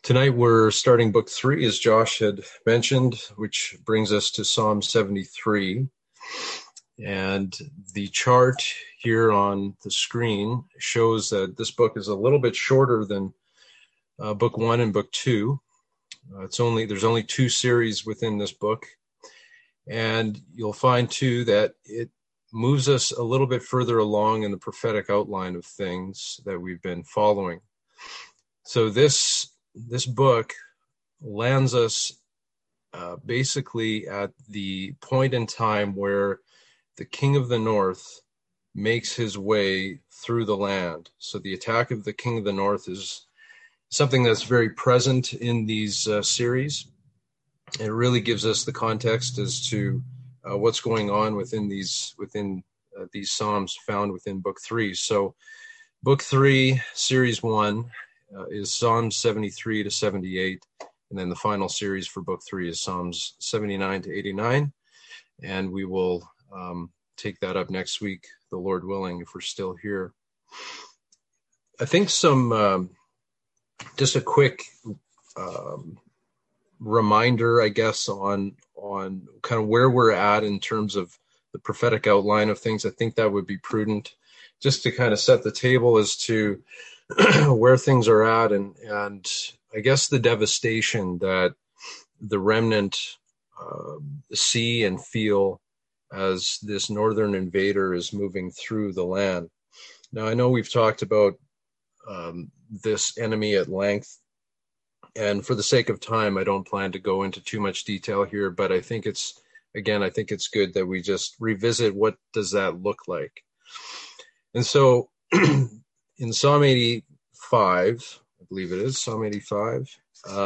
Tonight we're starting book 3, as Josh had mentioned, which brings us to Psalm 73. And the chart here on the screen shows that this book is a little bit shorter than book 1 and book 2. There's only 2 series within this book. And you'll find too that it moves us a little bit further along in the prophetic outline of things that we've been following. So this book lands us basically at the point in time where the king of the north makes his way through the land. So the attack of the king of the north is something that's very present in these series. It really gives us the context as to what's going on within these Psalms found within book 3. So book 3, series 1, is Psalms 73 to 78, and then the final series for book 3 is Psalms 79 to 89, and we will take that up next week, the Lord willing, if we're still here. I think just a quick reminder, I guess, on kind of where we're at in terms of the prophetic outline of things. I think that would be prudent, just to kind of set the table as to where things are at, and I guess the devastation that the remnant see and feel as this northern invader is moving through the land. Now, I know we've talked about this enemy at length, and for the sake of time, I don't plan to go into too much detail here, but I think it's good that we just revisit what does that look like. And so in Psalm 85, I believe it is, Psalm 85,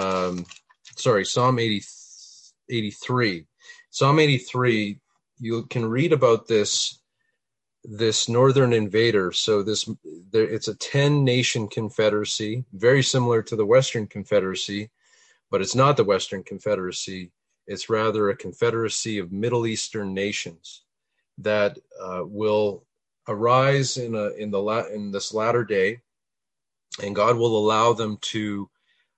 Psalm 83. Psalm 83, you can read about this northern invader. So it's a 10-nation confederacy, very similar to the Western Confederacy, but it's not the Western Confederacy. It's rather a confederacy of Middle Eastern nations that will arise in this latter day, and God will allow them to,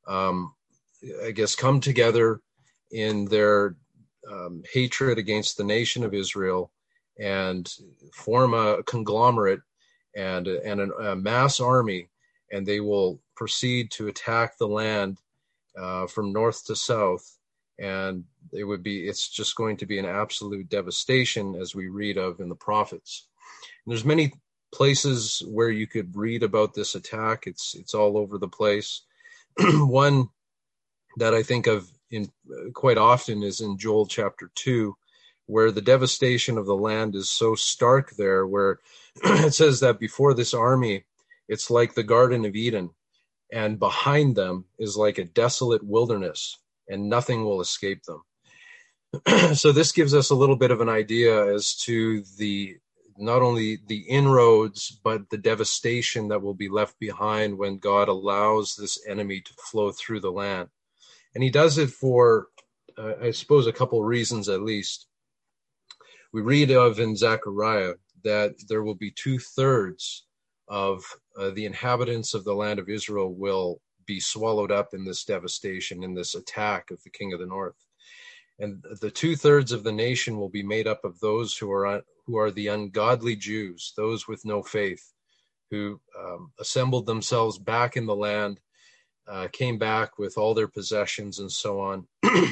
come together in their hatred against the nation of Israel and form a conglomerate and a mass army, and they will proceed to attack the land from north to south, and it's just going to be an absolute devastation, as we read of in the prophets. And there's many places where you could read about this attack. It's all over the place. One that I think of quite often is in Joel chapter 2, where the devastation of the land is so stark there, where it says that before this army, it's like the Garden of Eden, and behind them is like a desolate wilderness, and nothing will escape them. So this gives us a little bit of an idea as to not only the inroads, but the devastation that will be left behind when God allows this enemy to flow through the land. And he does it for, I suppose, a couple reasons at least. We read of in Zechariah that there will be 2/3 of the inhabitants of the land of Israel will be swallowed up in this devastation, in this attack of the king of the north. And the 2/3 of the nation will be made up of those who are the ungodly Jews, those with no faith, who assembled themselves back in the land, came back with all their possessions and so on,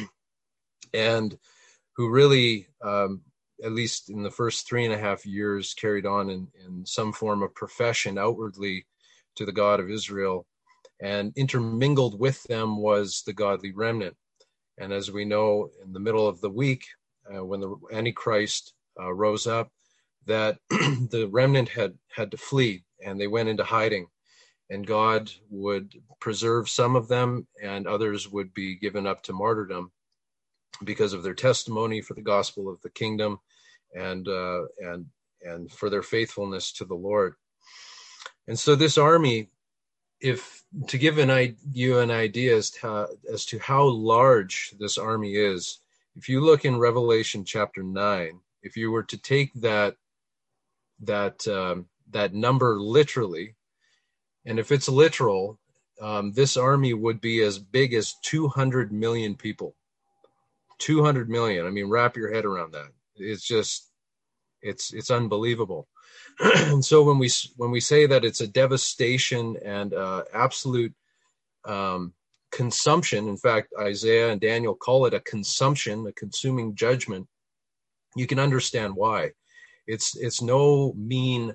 and who really, at least in the first 3.5 years, carried on in some form of profession outwardly to the God of Israel, and intermingled with them was the godly remnant. And as we know, in the middle of the week, when the Antichrist rose up, that the remnant had to flee, and they went into hiding. And God would preserve some of them, and others would be given up to martyrdom because of their testimony for the gospel of the kingdom, and for their faithfulness to the Lord. And so this army, if to give you an idea as to how large this army is, if you look in Revelation chapter 9, if you were to take that number literally, and if it's literal, this army would be as big as 200 million people. 200 million. I mean, wrap your head around that. It's just, it's unbelievable. And so when we say that it's a devastation and absolute consumption, in fact, Isaiah and Daniel call it a consumption, a consuming judgment, you can understand why. It's no mean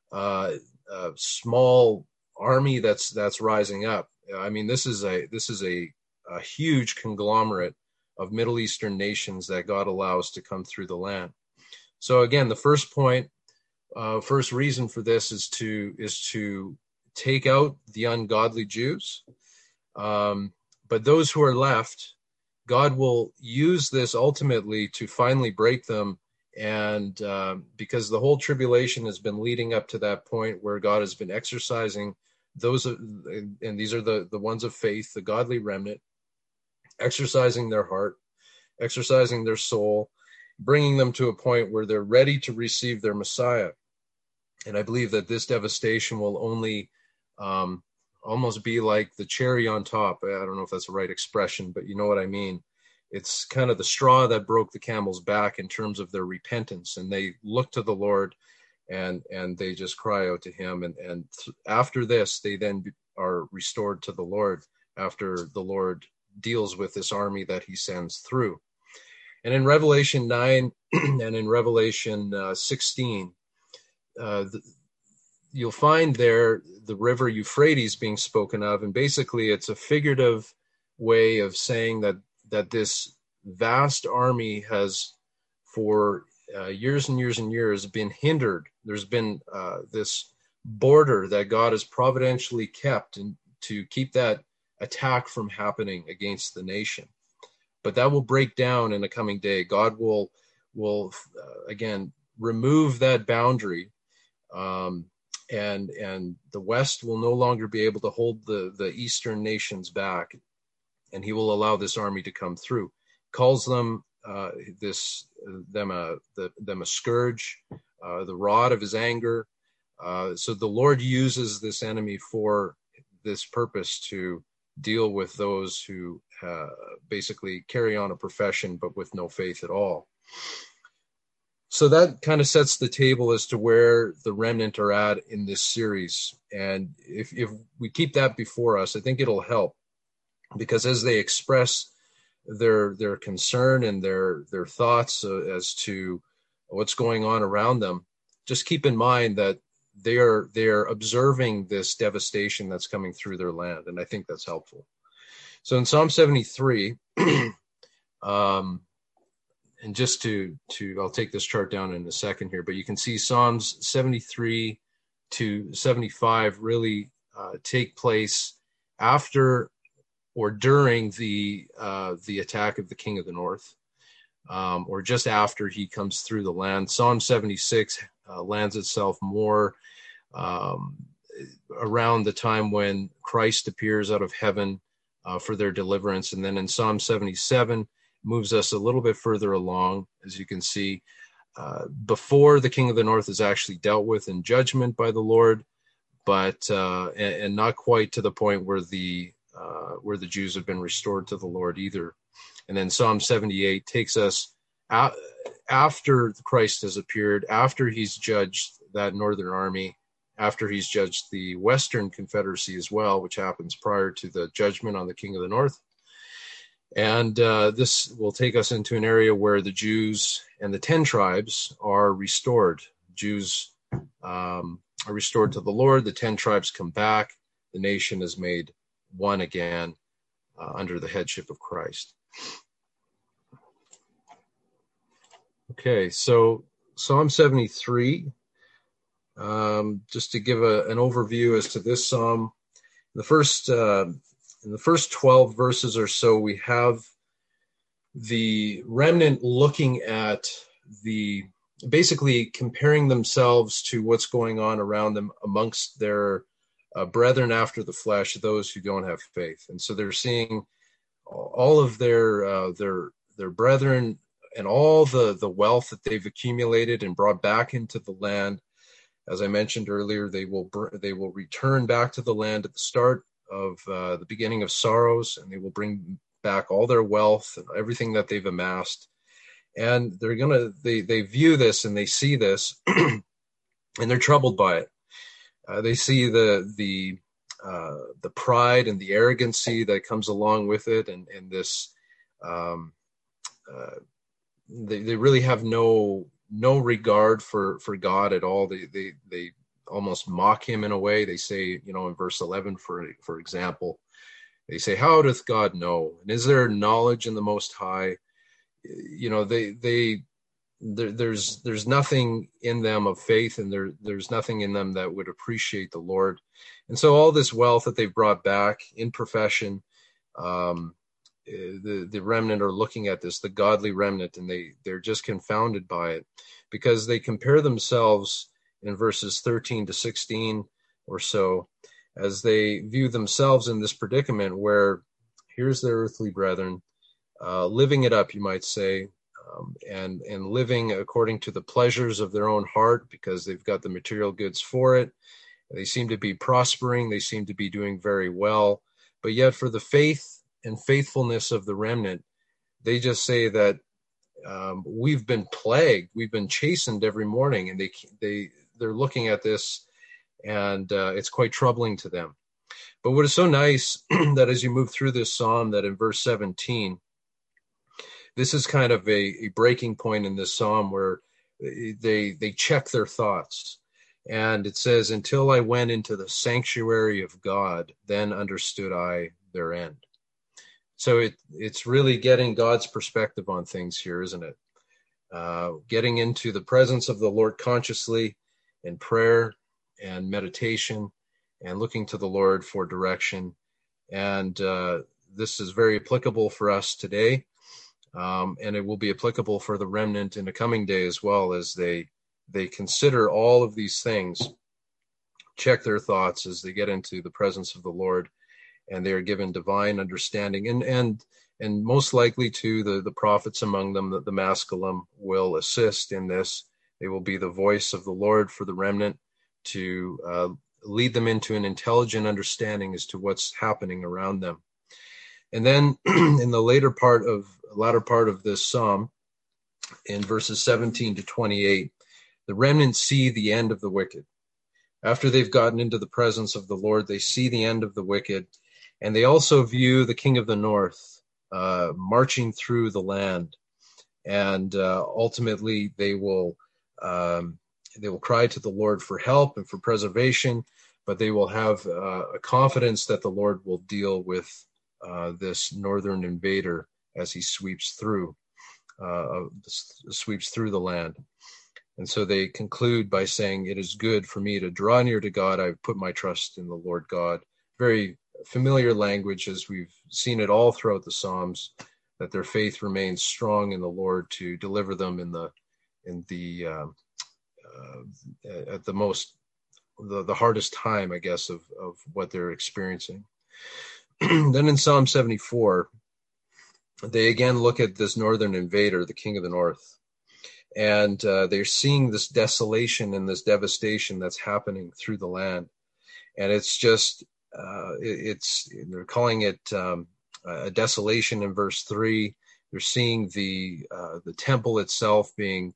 small army that's rising up. I mean, this is a huge conglomerate of Middle Eastern nations that God allows to come through the land. So again, the first point, first reason for this is to take out the ungodly Jews. But those who are left, God will use this ultimately to finally break them. And because the whole tribulation has been leading up to that point where God has been exercising those, and these are the ones of faith, the godly remnant, exercising their heart, exercising their soul, bringing them to a point where they're ready to receive their Messiah. And I believe that this devastation will only almost be like the cherry on top. I don't know if that's the right expression, but you know what I mean. It's kind of the straw that broke the camel's back in terms of their repentance. And they look to the Lord and they just cry out to him. And after this, they then are restored to the Lord after the Lord deals with this army that he sends through. And in Revelation 9 and in Revelation 16, you'll find there the river Euphrates being spoken of. And basically it's a figurative way of saying that this vast army has for years and years and years been hindered. There's been this border that God has providentially kept and to keep that attack from happening against the nation. But that will break down in a coming day. God will again remove that boundary, and the West will no longer be able to hold the Eastern nations back, and he will allow this army to come through. Calls them them a scourge, the rod of his anger. So the Lord uses this enemy for this purpose to deal with those who basically carry on a profession but with no faith at all. So that kind of sets the table as to where the remnant are at in this series. And if we keep that before us, I think it'll help, because as they express their concern and their thoughts as to what's going on around them, just keep in mind that they are observing this devastation that's coming through their land, and I think that's helpful. So in Psalm 73, and just to I'll take this chart down in a second here, but you can see Psalms 73 to 75 really take place after or during the attack of the king of the north, or just after he comes through the land. Psalm 76 lands itself more around the time when Christ appears out of heaven for their deliverance. And then in Psalm 77 moves us a little bit further along, as you can see, before the king of the north is actually dealt with in judgment by the Lord, but and not quite to the point where the Jews have been restored to the Lord either. And then Psalm 78 takes us after Christ has appeared, after he's judged that northern army, after he's judged the Western Confederacy as well, which happens prior to the judgment on the king of the north. And this will take us into an area where the Jews and the 10 tribes are restored. Jews are restored to the Lord. The 10 tribes come back. The nation is made one again under the headship of Christ. Okay, so Psalm 73, just to give an overview as to this psalm, in the first 12 verses or so, we have the remnant looking at basically comparing themselves to what's going on around them amongst their brethren after the flesh, those who don't have faith. And so they're seeing all of their brethren and all the wealth that they've accumulated and brought back into the land. As I mentioned earlier, they will return back to the land at the start the beginning of sorrows, and they will bring back all their wealth and everything that they've amassed. And they view this and they see this, and they're troubled by it. They see the pride and the arrogancy that comes along with it, and this they really have no regard for God at all. They almost mock him in a way. They say, in verse 11, for example, they say, "How doth God know? And is there knowledge in the Most High?" There's nothing in them of faith, and there's nothing in them that would appreciate the Lord. And so all this wealth that they've brought back in profession, the remnant are looking at this, the godly remnant, and they're just confounded by it, because they compare themselves in verses 13 to 16 or so, as they view themselves in this predicament where here's their earthly brethren, living it up, you might say, and living according to the pleasures of their own heart, because they've got the material goods for it. They seem to be prospering. They seem to be doing very well. But yet for the faith and faithfulness of the remnant, they just say that we've been plagued. We've been chastened every morning. And they're looking at this, and it's quite troubling to them. But what is so nice that as you move through this psalm, that in verse 17, this is kind of a breaking point in this psalm where they check their thoughts. And it says, "Until I went into the sanctuary of God, then understood I their end." So it's really getting God's perspective on things here, isn't it? Getting into the presence of the Lord consciously in prayer and meditation, and looking to the Lord for direction. And this is very applicable for us today. And it will be applicable for the remnant in the coming day as well, as they consider all of these things, check their thoughts as they get into the presence of the Lord, and they are given divine understanding. And most likely too, the prophets among them, the Maskilim, will assist in this. They will be the voice of the Lord for the remnant to lead them into an intelligent understanding as to what's happening around them. And then in the latter part of this psalm, in verses 17 to 28, the remnant see the end of the wicked. After they've gotten into the presence of the Lord, they see the end of the wicked, and they also view the king of the north marching through the land. And ultimately, they will cry to the Lord for help and for preservation, but they will have a confidence that the Lord will deal with this northern invader as he sweeps through the land. And so they conclude by saying, "It is good for me to draw near to God. I've put my trust in the Lord God." Very familiar language, as we've seen it all throughout the Psalms, that their faith remains strong in the Lord to deliver them at the hardest time, I guess, of what they're experiencing. Then in Psalm 74, they again look at this northern invader, the king of the north. And they're seeing this desolation and this devastation that's happening through the land. And it's just, they're calling it a desolation in verse 3. They're seeing the temple itself being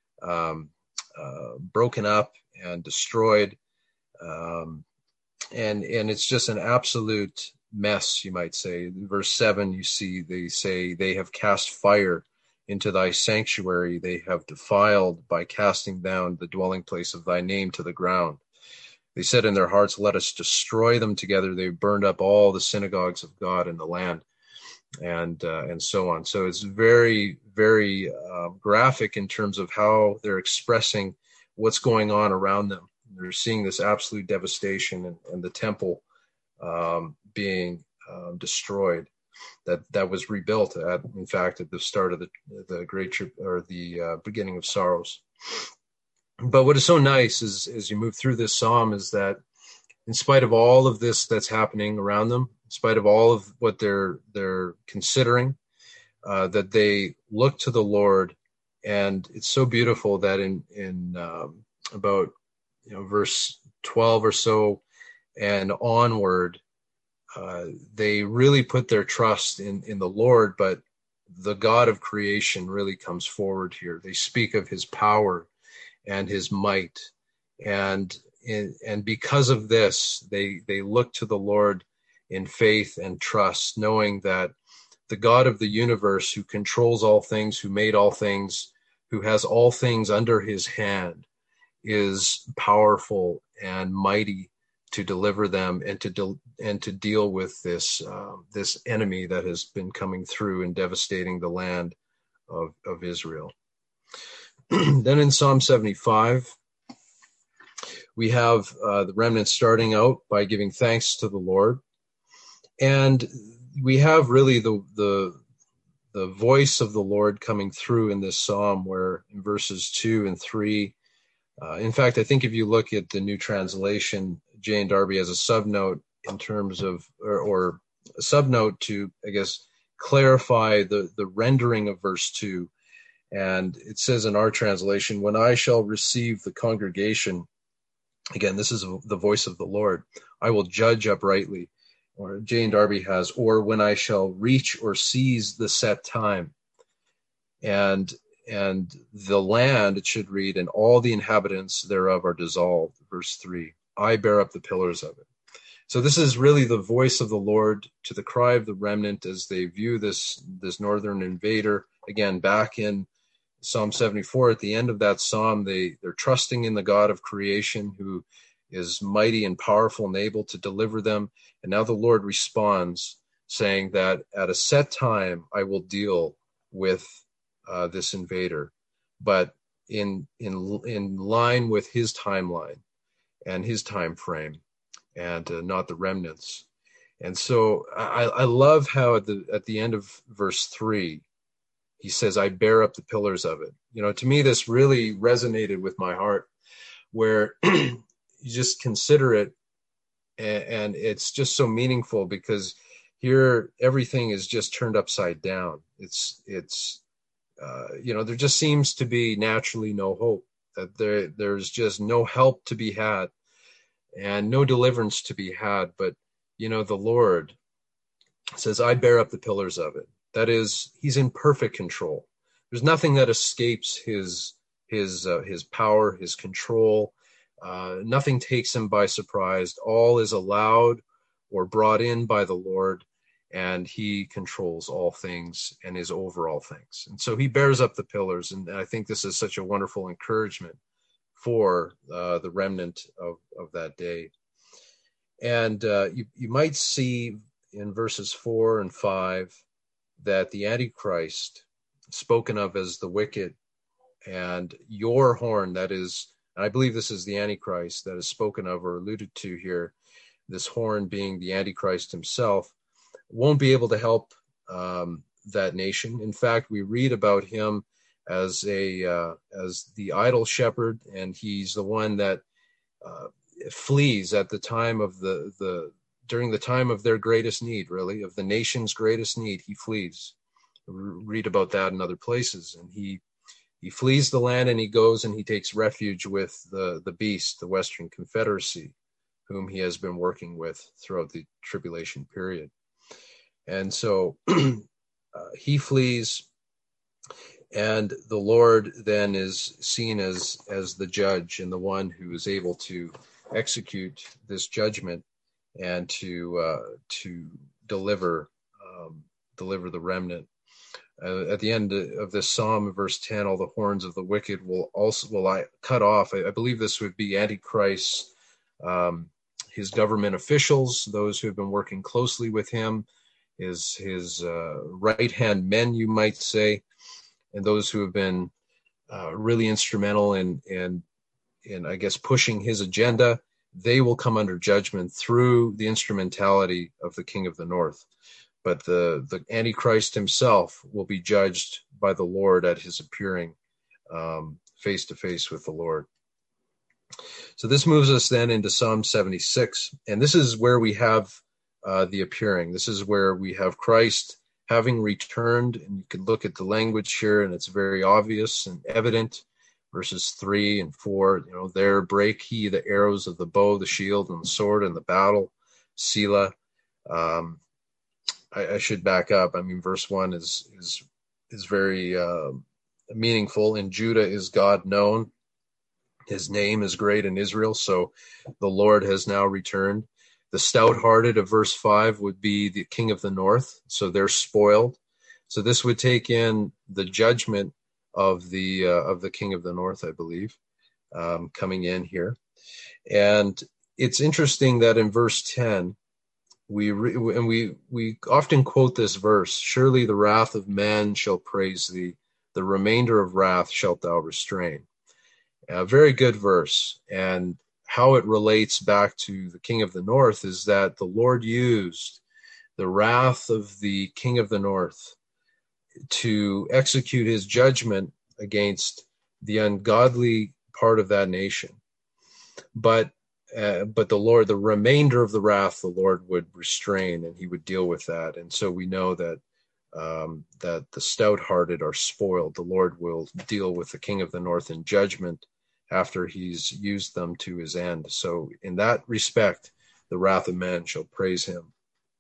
broken up and destroyed. And it's just an absolute mess, you might say. In verse 7, they say, "They have cast fire into thy sanctuary. They have defiled by casting down the dwelling place of thy name to the ground. They said in their hearts, let us destroy them together. They burned up all the synagogues of God in the land," and so on. So it's very, very graphic in terms of how they're expressing what's going on around them. They're seeing this absolute devastation and the temple being destroyed. That was rebuilt at the start of the great trip, or the beginning of sorrows. But what is so nice is, as you move through this psalm, is that in spite of all of this that's happening around them, in spite of all of what they're considering, that they look to the Lord. And it's so beautiful that in about verse 12 or so and onward, they really put their trust in the Lord, but the God of creation really comes forward here. They speak of his power and his might. And because of this, they look to the Lord in faith and trust, knowing that the God of the universe, who controls all things, who made all things, who has all things under his hand, is powerful and mighty to deliver them and to deal with this enemy that has been coming through and devastating the land of Israel. Then in Psalm 75, we have the remnant starting out by giving thanks to the Lord, and we have really the voice of the Lord coming through in this psalm, where in verses 2 and 3. In fact, I think if you look at the New Translation, Jane Darby has a subnote in terms of, or a subnote to, I guess, clarify the rendering of verse 2. And it says in our translation, when I shall receive the congregation, again, this is the voice of the Lord, I will judge uprightly. Or Jane Darby has, or when I shall reach or seize the set time. And the land, it should read, and all the inhabitants thereof are dissolved. Verse 3, I bear up the pillars of it. So this is really the voice of the Lord to the cry of the remnant as they view this northern invader. Again, back in Psalm 74, at the end of that psalm, they're trusting in the God of creation, who is mighty and powerful and able to deliver them. And now the Lord responds, saying that at a set time I will deal with this invader, but in line with his timeline and his time frame, and not the remnants. And so I love how at the end of verse 3, he says, I bear up the pillars of it. You know, to me, this really resonated with my heart, where you just consider it, and it's just so meaningful, because here everything is just turned upside down. It's there just seems to be naturally no hope, that there's just no help to be had and no deliverance to be had. But, the Lord says, I bear up the pillars of it. That is, he's in perfect control. There's nothing that escapes his power, his control. Nothing takes him by surprise. All is allowed or brought in by the Lord, and he controls all things and is over all things. And so he bears up the pillars. And I think this is such a wonderful encouragement for the remnant of that day. And you might see in verses 4 and 5 that the Antichrist, spoken of as the wicked, and your horn, that is, and I believe this is the Antichrist that is spoken of or alluded to here, this horn being the Antichrist himself, won't be able to help that nation. In fact, we read about him as the idol shepherd, and he's the one that flees at the time of during the time of their greatest need, really, of the nation's greatest need. He flees. We read about that in other places, and he flees the land, and he goes and he takes refuge with the beast, the Western Confederacy, whom he has been working with throughout the tribulation period. And so he flees, and the Lord then is seen as the judge and the one who is able to execute this judgment and to deliver the remnant. At the end of this psalm, verse 10, all the horns of the wicked will I cut off. I believe this would be Antichrist's, his government officials, those who have been working closely with him, his right-hand men, you might say, and those who have been really instrumental in I guess pushing his agenda. They will come under judgment through the instrumentality of the King of the North. But the Antichrist himself will be judged by the Lord at his appearing face to face with the Lord. So this moves us then into Psalm 76, and this is where we have the appearing. This is where we have Christ having returned, and you can look at the language here, and it's very obvious and evident. Verses 3 and 4, there break he the arrows of the bow, the shield, and the sword, and the battle, Selah. I should back up. I mean, verse 1 is very meaningful. In Judah is God known. His name is great in Israel. So the Lord has now returned. The stout-hearted of verse 5 would be the king of the north. So they're spoiled. So this would take in the judgment of the king of the north, I believe, coming in here. And it's interesting that in verse 10, we often quote this verse, surely the wrath of man shall praise thee, the remainder of wrath shalt thou restrain. A very good verse. And how it relates back to the king of the north is that the Lord used the wrath of the king of the north to execute his judgment against the ungodly part of that nation. But the Lord, the remainder of the wrath, the Lord would restrain, and he would deal with that. And so we know that that the stout-hearted are spoiled. The Lord will deal with the king of the north in judgment after he's used them to his end. So in that respect, the wrath of man shall praise him.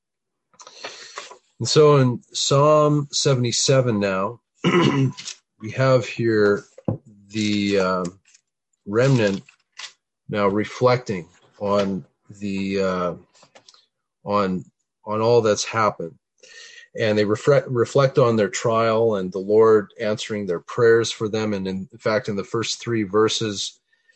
And so in Psalm 77 now, we have here the remnant now reflecting on the on all that's happened, and they reflect on their trial and the Lord answering their prayers for them. And in fact, in the first 3 verses,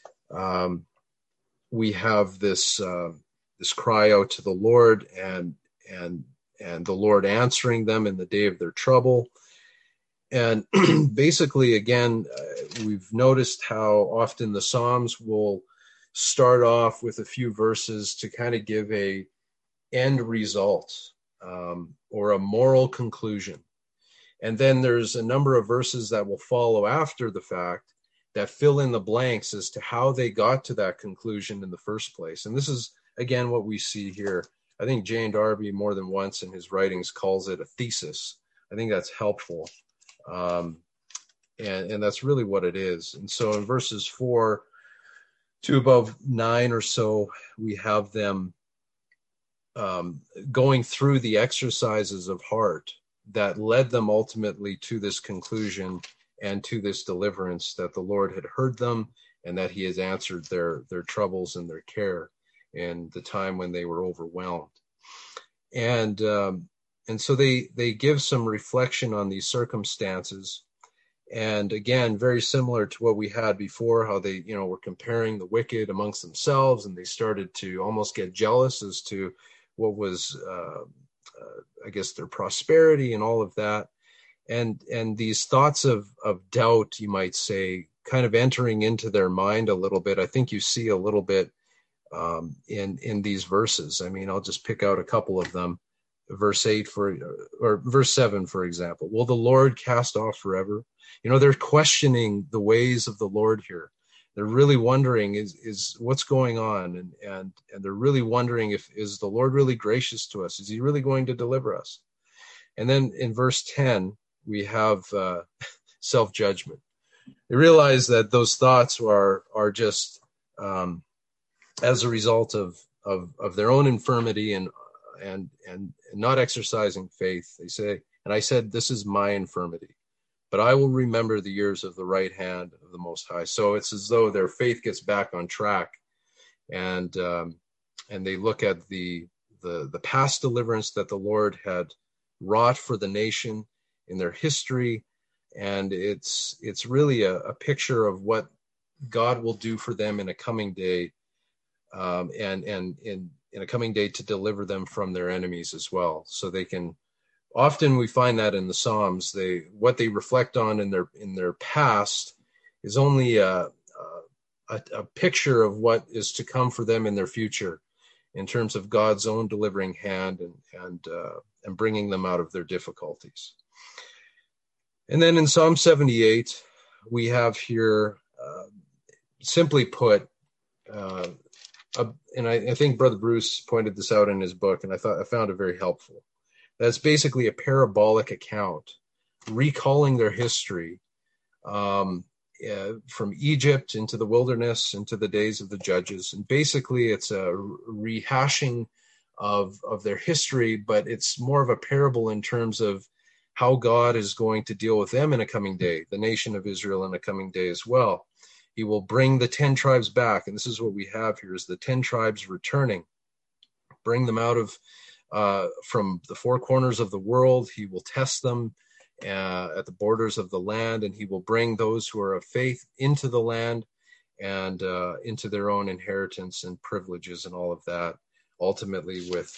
we have this cry out to the Lord, and the Lord answering them in the day of their trouble. And basically, again, we've noticed how often the Psalms will start off with a few verses to kind of give a end result or a moral conclusion. And then there's a number of verses that will follow after the fact that fill in the blanks as to how they got to that conclusion in the first place. And this is, again, what we see here. I think Jane Darby more than once in his writings calls it a thesis. I think that's helpful. And that's really what it is. And so in verses 4 to above 9 or so, we have them going through the exercises of heart that led them ultimately to this conclusion and to this deliverance, that the Lord had heard them and that he has answered their troubles and their care in the time when they were overwhelmed. And so they give some reflection on these circumstances. And again, very similar to what we had before, how they, were comparing the wicked amongst themselves, and they started to almost get jealous as to what was, I guess, their prosperity and all of that. And these thoughts of doubt, you might say, kind of entering into their mind a little bit. I think you see a little bit in these verses. I mean, I'll just pick out a couple of them. Verse 7, for example. Will the Lord cast off forever? They're questioning the ways of the Lord here. They're really wondering is what's going on, and they're really wondering is the Lord really gracious to us? Is he really going to deliver us? And then in verse 10, we have self-judgment. They realize that those thoughts are just as a result of their own infirmity and not exercising faith. They say, and I said, this is my infirmity, but I will remember the years of the right hand of the Most High. So it's as though their faith gets back on track, and they look at the past deliverance that the Lord had wrought for the nation in their history, and it's really a picture of what God will do for them in a coming day, and in a coming day to deliver them from their enemies as well. So they can, often we find that in the Psalms, what they reflect on in their past is only a picture of what is to come for them in their future, in terms of God's own delivering hand and bringing them out of their difficulties. And then in Psalm 78, we have here, simply put, and I think Brother Bruce pointed this out in his book, and I found it very helpful. That's basically a parabolic account, recalling their history from Egypt into the wilderness, into the days of the judges. And basically it's a rehashing of their history, but it's more of a parable in terms of how God is going to deal with them in a coming day, the nation of Israel in a coming day as well. He will bring the 10 tribes back, and this is what we have here, is the 10 tribes returning, bring them out of from the four corners of the world. He will test them at the borders of the land, and he will bring those who are of faith into the land and into their own inheritance and privileges and all of that, ultimately with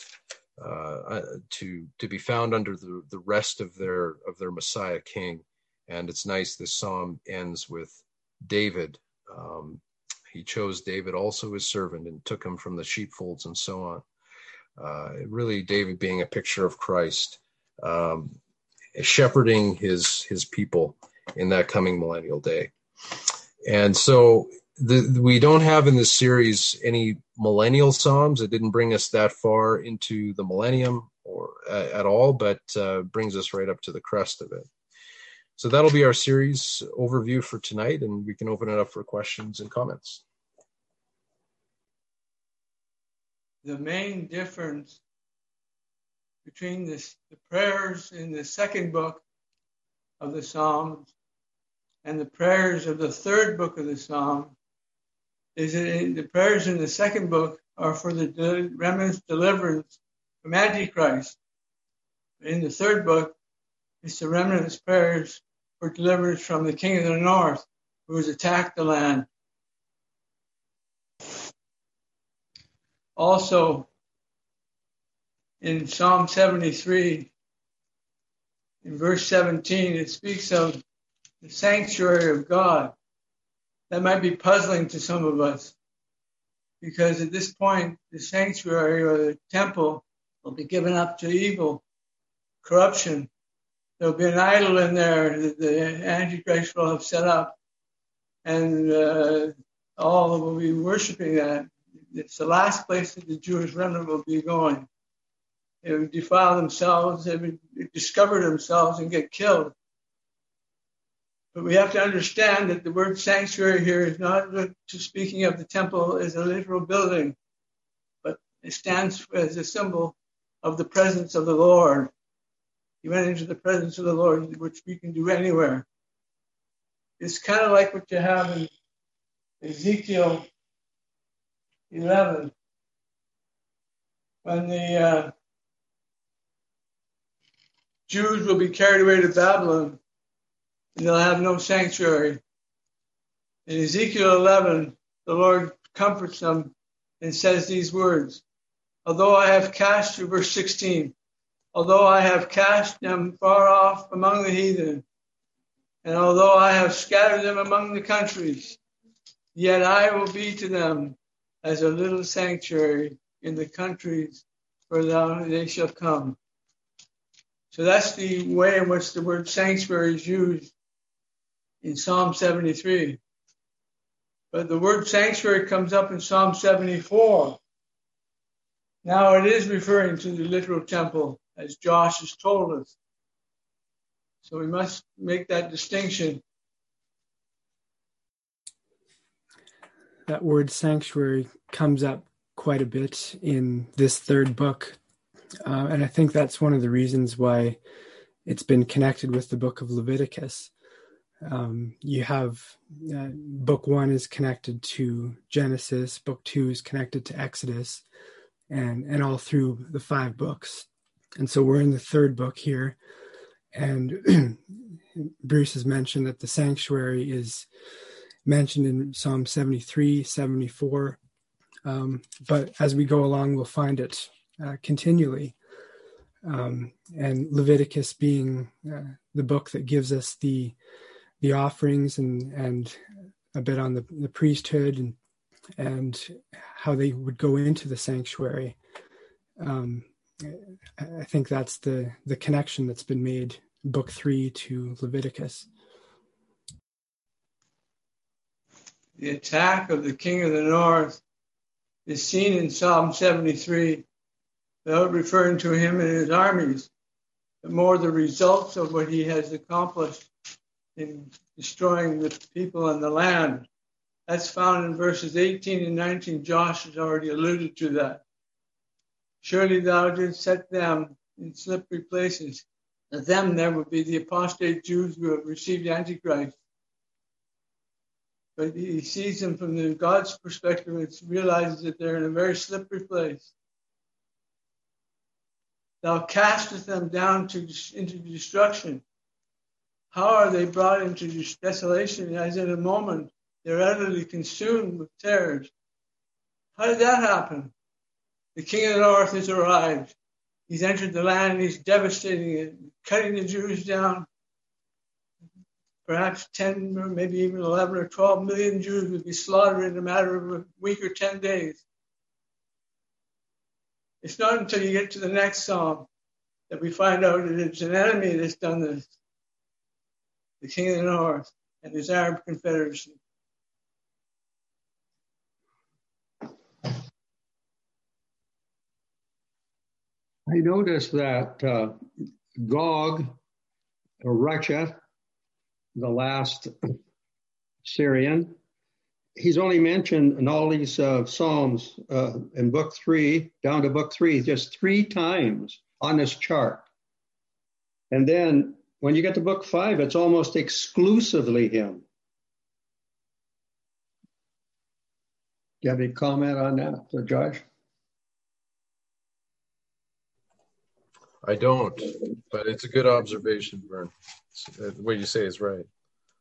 to be found under the rest of their Messiah King. And it's nice this psalm ends with David. He chose David also his servant and took him from the sheepfolds and so on. Really, David being a picture of Christ, shepherding his people in that coming millennial day. And so we don't have in this series any millennial psalms. It didn't bring us that far into the millennium or at all, but brings us right up to the crest of it. So that'll be our series overview for tonight, and we can open it up for questions and comments. The main difference between the prayers in the second book of the Psalms and the prayers of the third book of the Psalms is that the prayers in the second book are for the remnant's deliverance from Antichrist. In the third book, it's the remnant's prayers for deliverance from the king of the north who has attacked the land. Also, in Psalm 73, in verse 17, it speaks of the sanctuary of God. That might be puzzling to some of us, because at this point, the sanctuary or the temple will be given up to evil, corruption. There'll be an idol in there that the Antichrist will have set up, and all will be worshiping that. It's the last place that the Jewish remnant will be going. They would defile themselves, they would discover themselves and get killed. But we have to understand that the word sanctuary here is not speaking of the temple as a literal building, but it stands as a symbol of the presence of the Lord. He went into the presence of the Lord, which we can do anywhere. It's kind of like what you have in Ezekiel 11, when the Jews will be carried away to Babylon, and they'll have no sanctuary. In Ezekiel 11, the Lord comforts them and says these words, although I have cast you, verse 16, although I have cast them far off among the heathen, and although I have scattered them among the countries, yet I will be to them as a little sanctuary in the countries where they shall come. So that's the way in which the word sanctuary is used in Psalm 73. But the word sanctuary comes up in Psalm 74. Now it is referring to the literal temple, as Josh has told us. So we must make that distinction. That word sanctuary comes up quite a bit in this third book. And I think that's one of the reasons why it's been connected with the book of Leviticus. You have book 1 is connected to Genesis, book 2 is connected to Exodus, and all through the 5 books. And so we're in the third book here. And Bruce has mentioned that the sanctuary is mentioned in Psalm 73, 74. But as we go along, we'll find it continually. And Leviticus being the book that gives us the offerings and a bit on the priesthood and how they would go into the sanctuary. I think that's the connection that's been made, book 3 to Leviticus. The attack of the king of the north is seen in Psalm 73, without referring to him and his armies, but more the results of what he has accomplished in destroying the people and the land. That's found in verses 18 and 19. Josh has already alluded to that. Surely thou didst set them in slippery places. That them there would be the apostate Jews who have received Antichrist. But he sees them from God's perspective and realizes that they're in a very slippery place. Thou castest them down into destruction. How are they brought into desolation as in a moment they're utterly consumed with terrors? How did that happen? The king of the north has arrived. He's entered the land and he's devastating it, cutting the Jews down. Perhaps 10 or maybe even 11 or 12 million Jews would be slaughtered in a matter of a week or 10 days. It's not until you get to the next psalm that we find out that it's an enemy that's done this. The king of the north and his Arab confederacy. I noticed that Gog, or Russia, the last Syrian, he's only mentioned in all these Psalms in book 3, down to book 3, just 3 times on this chart. And then when you get to book 5, it's almost exclusively him. Do you have any comment on that, Josh? I don't, but it's a good observation, Vern. What you say is right.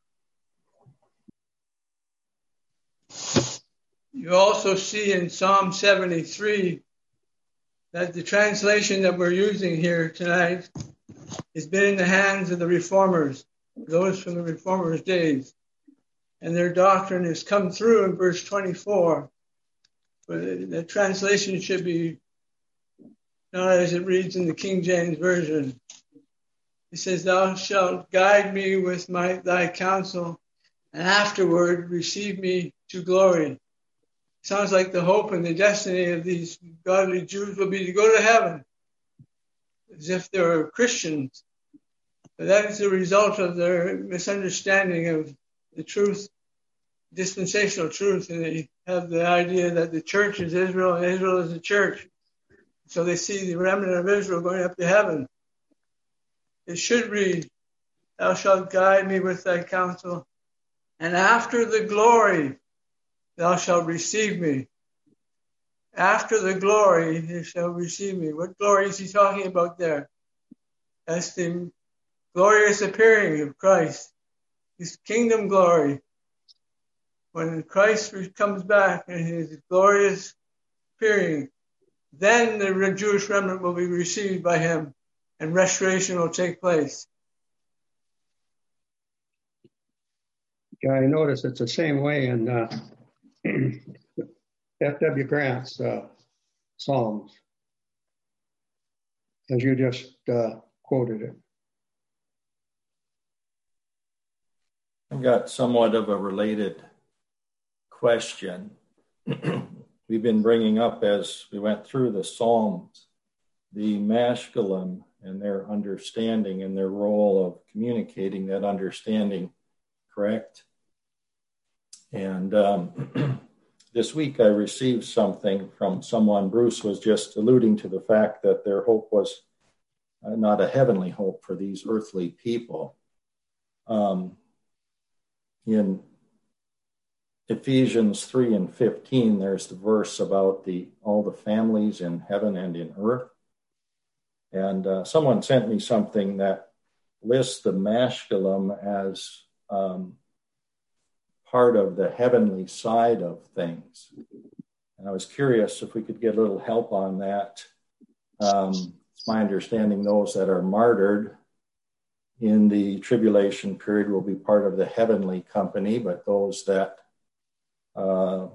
You also see in Psalm 73 that the translation that we're using here tonight has been in the hands of the reformers, those from the reformers' days. And their doctrine has come through in verse 24. But the translation should be not as it reads in the King James Version. It says, thou shalt guide me with thy counsel, and afterward receive me to glory. Sounds like the hope and the destiny of these godly Jews will be to go to heaven, as if they were Christians. But that is the result of their misunderstanding of the truth, dispensational truth, and they have the idea that the church is Israel and Israel is the church. So they see the remnant of Israel going up to heaven. It should read, thou shalt guide me with thy counsel, and after the glory thou shalt receive me. After the glory he shall receive me. What glory is he talking about there? That's the glorious appearing of Christ, his kingdom glory. When Christ comes back in his glorious appearing, then the Jewish remnant will be received by him and restoration will take place. Yeah, I notice it's the same way in F.W. Grant's Psalms, as you just quoted it. I've got somewhat of a related question. We've been bringing up as we went through the Psalms, the Mashkalim and their understanding and their role of communicating that understanding, correct? And this week I received something from someone. Bruce was just alluding to the fact that their hope was not a heavenly hope for these earthly people. In Ephesians 3:15, there's the verse about all the families in heaven and in earth. And someone sent me something that lists the Mashkalim as part of the heavenly side of things. And I was curious if we could get a little help on that. It's my understanding those that are martyred in the tribulation period will be part of the heavenly company, but those that are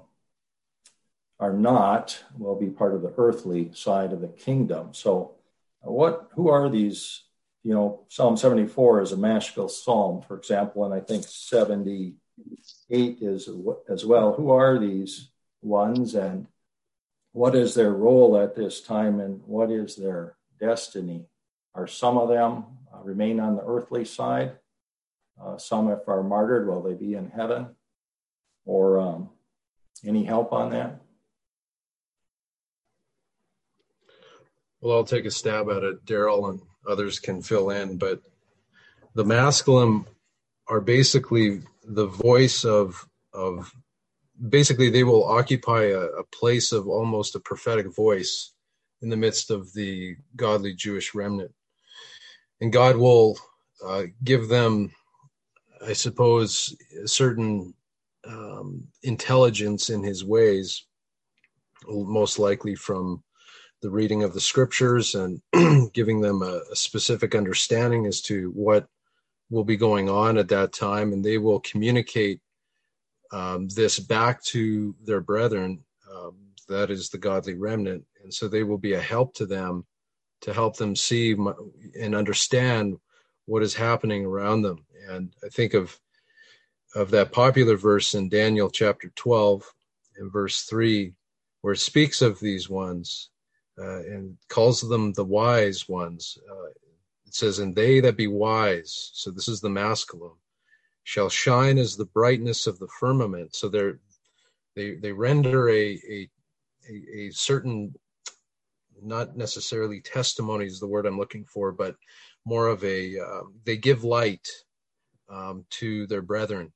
not will be part of the earthly side of the kingdom. So who are these? Psalm 74 is a Mashkal psalm, for example, and I think 78 is as well. Who are these ones, and what is their role at this time, and what is their destiny? Are some of them remain on the earthly side? Some, if are martyred, will they be in heaven? Or any help on that? Well, I'll take a stab at it. Daryl and others can fill in, but the masculine are basically the voice of basically they will occupy a place of almost a prophetic voice in the midst of the godly Jewish remnant. And God will give them, I suppose, a certain intelligence in his ways, most likely from the reading of the scriptures and giving them a specific understanding as to what will be going on at that time. And they will communicate this back to their brethren, that is the godly remnant. And so they will be a help to them, to help them see and understand what is happening around them. And I think of that popular verse in Daniel chapter 12 and verse 3, where it speaks of these ones and calls them the wise ones. It says, and they that be wise, so this is the masculine, shall shine as the brightness of the firmament. So they render a certain, not necessarily testimony is the word I'm looking for, but more of they give light to their brethren.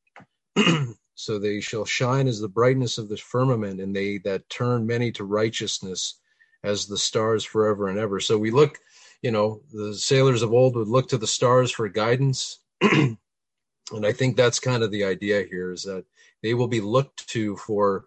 So they shall shine as the brightness of the firmament, and they that turn many to righteousness as the stars forever and ever. So we look, the sailors of old would look to the stars for guidance. And I think that's kind of the idea here, is that they will be looked to for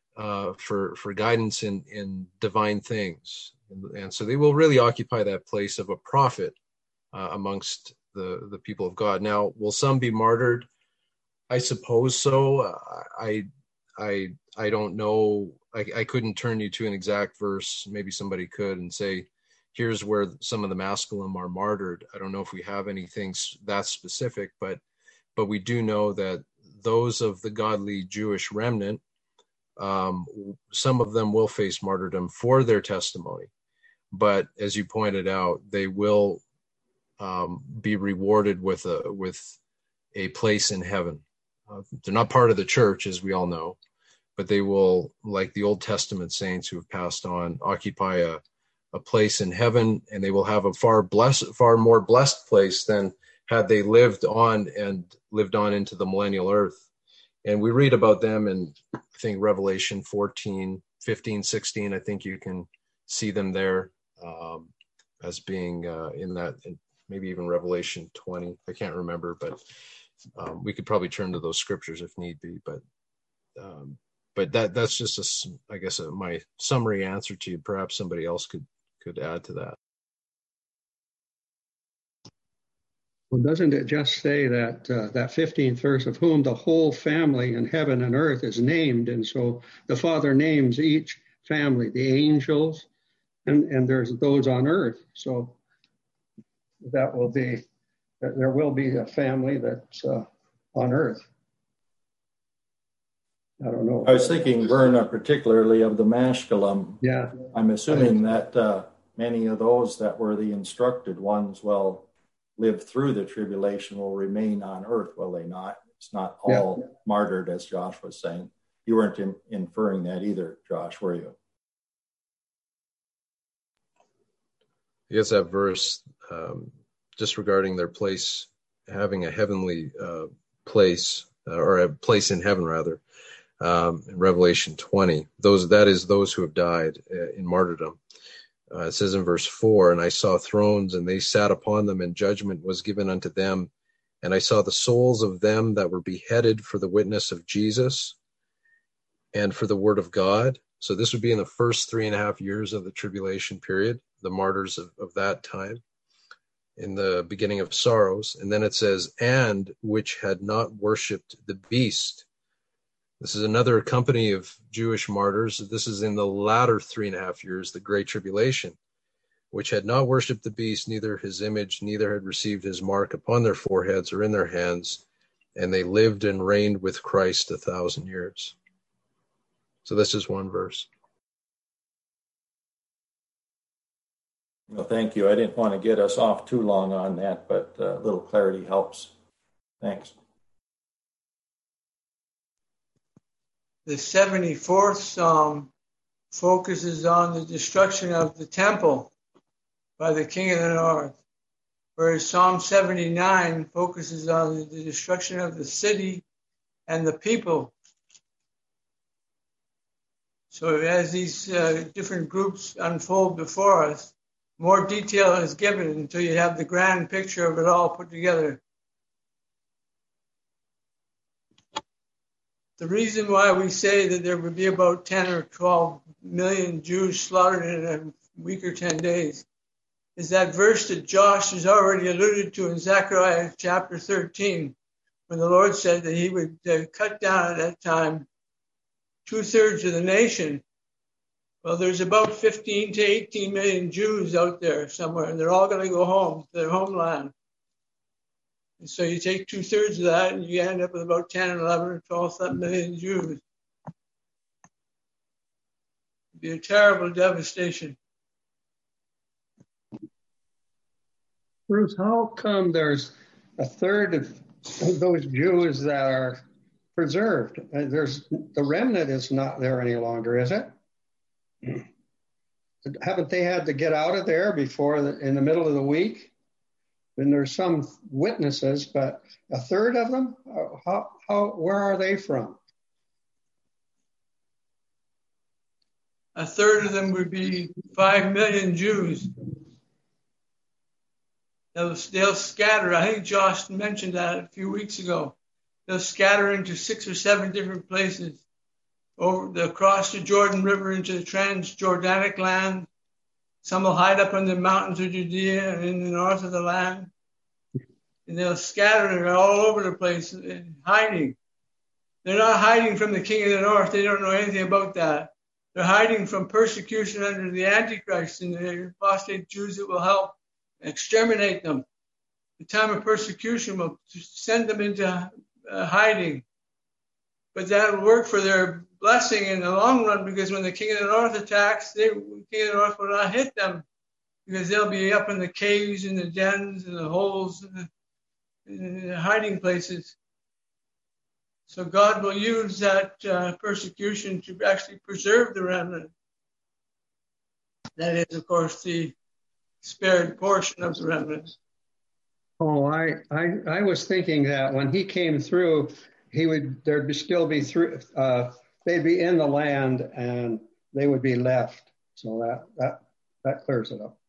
guidance in divine things. And so they will really occupy that place of a prophet amongst the people of God. Now, will some be martyred? I suppose so. I don't know. I couldn't turn you to an exact verse. Maybe somebody could and say, here's where some of the masculine are martyred. I don't know if we have anything that specific, but we do know that those of the godly Jewish remnant, some of them will face martyrdom for their testimony. But as you pointed out, they will be rewarded with a place in heaven. They're not part of the church, as we all know, but they will, like the Old Testament saints who have passed on, occupy a place in heaven, and they will have a far more blessed place than had they lived on into the millennial earth. And we read about them in, I think, Revelation 14, 15, 16. I think you can see them there as being in that, maybe even Revelation 20. I can't remember, but we could probably turn to those scriptures if need be. But that's just my summary answer to you. Perhaps somebody else could add to that. Well, doesn't it just say that that 15th verse, of whom the whole family in heaven and earth is named? And so the Father names each family, the angels, and there's those on earth. So there will be a family that's on earth. I don't know. I was thinking, Verna, particularly of the Mashkalam. Yeah. I'm assuming that many of those that were the instructed ones will live through the tribulation, will remain on earth, will they not? It's not all martyred, as Josh was saying. You weren't inferring that either, Josh, were you? I guess that verse, just regarding their place, having a heavenly place, or a place in heaven, rather, in Revelation 20, that is those who have died in martyrdom. It says in verse 4, and I saw thrones, and they sat upon them, and judgment was given unto them. And I saw the souls of them that were beheaded for the witness of Jesus and for the word of God. So this would be in the first 3.5 years of the tribulation period, the martyrs of that time, in the beginning of sorrows. And then it says, and which had not worshipped the beast. This is another company of Jewish martyrs. This is in the latter 3.5 years, the Great Tribulation, which had not worshipped the beast, neither his image, neither had received his mark upon their foreheads or in their hands, and they lived and reigned with Christ 1,000 years. So this is one verse. Well, thank you. I didn't want to get us off too long on that, but a little clarity helps. Thanks. The 74th Psalm focuses on the destruction of the temple by the king of the north. Whereas Psalm 79 focuses on the destruction of the city and the people. So as these different groups unfold before us, more detail is given until you have the grand picture of it all put together. The reason why we say that there would be about 10 or 12 million Jews slaughtered in a week or 10 days is that verse that Josh has already alluded to in Zechariah chapter 13, when the Lord said that he would cut down at that time 2/3 of the nation. Well, there's about 15 to 18 million Jews out there somewhere, and they're all going to go home to their homeland. And so you take 2/3 of that, and you end up with about 10, 11, or 12 million Jews. It'd be a terrible devastation. Bruce, how come there's a third of those Jews that are preserved? The remnant is not there any longer, is it? Haven't they had to get out of there in the middle of the week? And there's some witnesses, but a third of them, where are they from? A third of them would be 5 million Jews. They'll scatter. I think Josh mentioned that a few weeks ago. They'll scatter into 6 or 7 different places. They'll cross the Jordan River into the Transjordanic land. Some will hide up in the mountains of Judea and in the north of the land. And they'll scatter all over the place, hiding. They're not hiding from the king of the north. They don't know anything about that. They're hiding from persecution under the Antichrist and the apostate Jews that will help exterminate them. The time of persecution will send them into hiding. But that will work for their blessing in the long run, because when the king of the north attacks, the king of the north will not hit them, because they'll be up in the caves and the dens and the holes and the hiding places. So God will use that persecution to actually preserve the remnant. That is, of course, the spared portion of the remnant. Oh, I was thinking that when he came through, there'd still be through. They'd be in the land and they would be left. So that clears it up.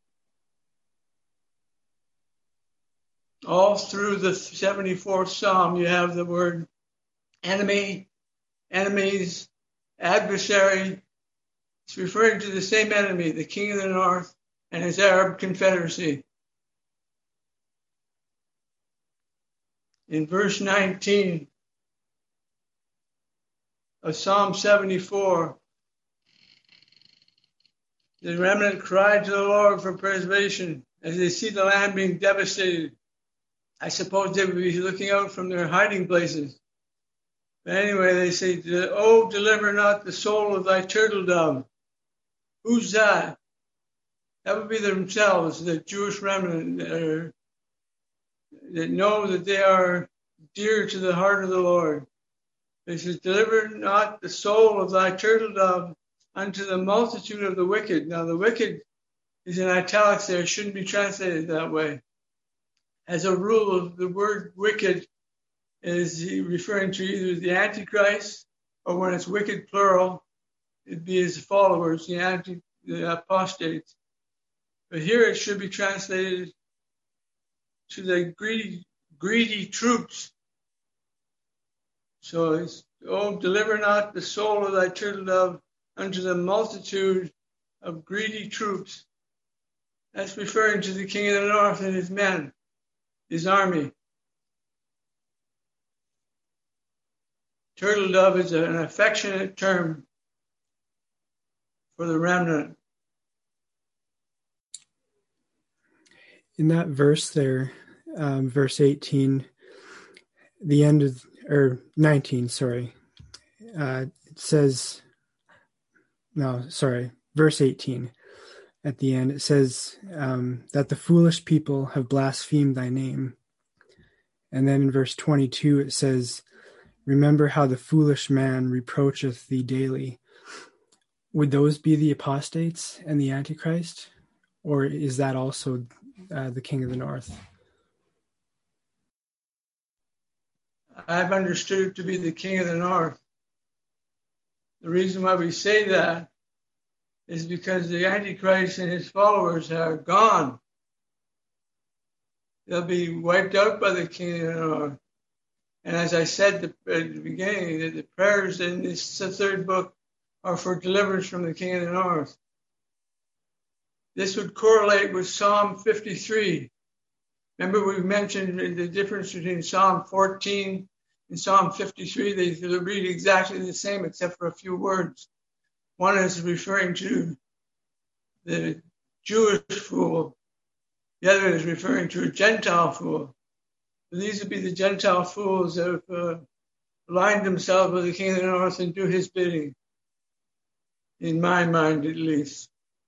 All through the 74th Psalm, you have the word enemy, enemies, adversary. It's referring to the same enemy, the king of the north and his Arab confederacy. In verse 19 of Psalm 74, the remnant cried to the Lord for preservation as they see the land being devastated. I suppose they would be looking out from their hiding places. But anyway, they say, "Oh, deliver not the soul of thy turtle dove." Who's that? That would be themselves, the Jewish remnant that know that they are dear to the heart of the Lord. It says, "Deliver not the soul of thy turtle dove unto the multitude of the wicked." Now, the wicked is in italics there. It shouldn't be translated that way. As a rule, the word wicked is referring to either the Antichrist, or when it's wicked plural, it'd be his followers, the apostates. But here it should be translated to the greedy troops. So it's, "Oh, deliver not the soul of thy turtle dove unto the multitude of greedy troops." That's referring to the king of the north and his men, his army. Turtle dove is an affectionate term for the remnant. In that verse there, verse 18, the end of, or 19, sorry, it says, no, sorry, verse 18, at the end, it says that the foolish people have blasphemed thy name. And then in verse 22, it says, "Remember how the foolish man reproacheth thee daily." Would those be the apostates and the Antichrist? or is that also the king of the north? I've understood it to be the king of the north. The reason why we say that is because the Antichrist and his followers are gone. They'll be wiped out by the king of the north. And as I said at the beginning, that the prayers in this third book are for deliverance from the king of the north. This would correlate with Psalm 53. Remember we mentioned the difference between Psalm 14 and Psalm 53. They read exactly the same except for a few words. One is referring to the Jewish fool. The other is referring to a Gentile fool. These would be the Gentile fools that have aligned themselves with the king of the north and do his bidding, in my mind at least.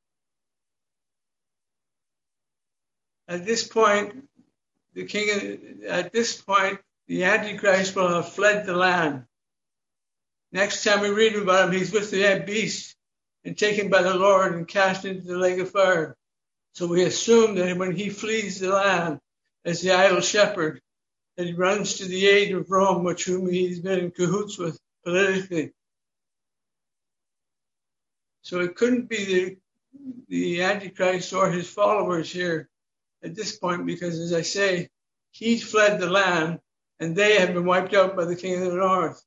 At this point, the Antichrist will have fled the land. Next time we read about him, he's with the beast and taken by the Lord and cast into the lake of fire. So we assume that when he flees the land as the idol shepherd, that he runs to the aid of Rome, which whom he's been in cahoots with politically. So it couldn't be the Antichrist or his followers here at this point, because as I say, he's fled the land and they have been wiped out by the king of the north.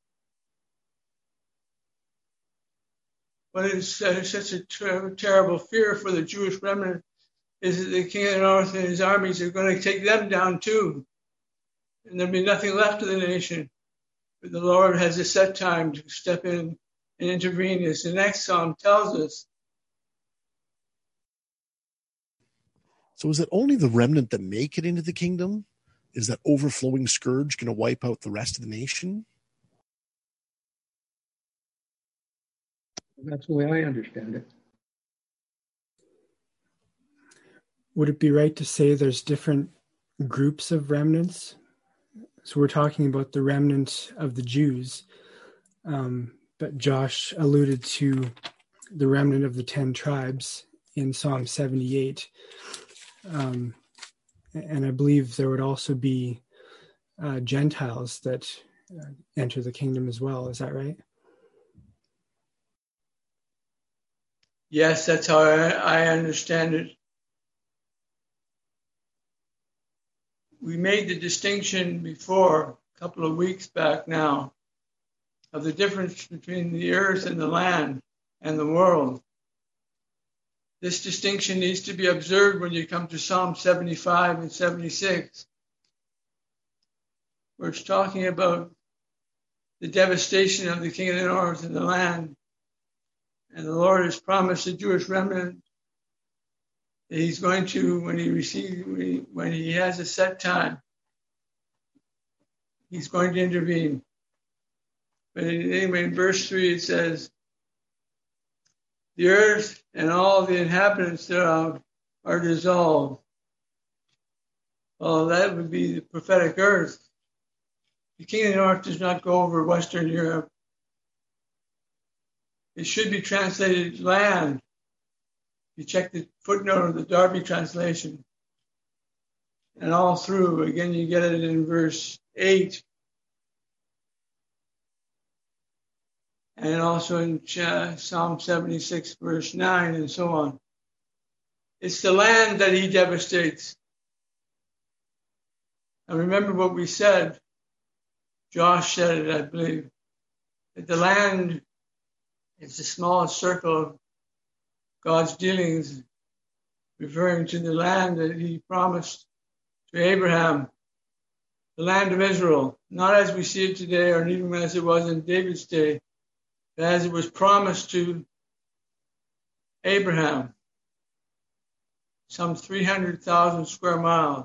What is such a terrible fear for the Jewish remnant is that the king of the north and his armies are going to take them down too. And there'll be nothing left of the nation. But the Lord has a set time to step in and intervene, as the next psalm tells us. So is it only the remnant that make it into the kingdom? Is that overflowing scourge going to wipe out the rest of the nation? That's the way I understand it. Would it be right to say there's different groups of remnants? So we're talking about the remnant of the Jews, but Josh alluded to the remnant of the 10 tribes in Psalm 78. And I believe there would also be Gentiles that enter the kingdom as well. Is that right? Yes, that's how I understand it. We made the distinction before, a couple of weeks back now, of the difference between the earth and the land and the world. This distinction needs to be observed when you come to Psalm 75 and 76, where it's talking about the devastation of the king of the north and the land. And the Lord has promised the Jewish remnant that he's going to, when he has a set time, he's going to intervene. But anyway, in verse 3 it says, the earth and all the inhabitants thereof are dissolved. Well, that would be the prophetic earth. The king of the north does not go over Western Europe. It should be translated land. You check the footnote of the Darby translation. And all through, again, you get it in verse 8. And also in Psalm 76, verse 9, and so on. It's the land that he devastates. And remember what we said. Josh said it, I believe. That the land is the smallest circle of God's dealings, referring to the land that he promised to Abraham, the land of Israel, not as we see it today or even as it was in David's day, but as it was promised to Abraham, some 300,000 square miles.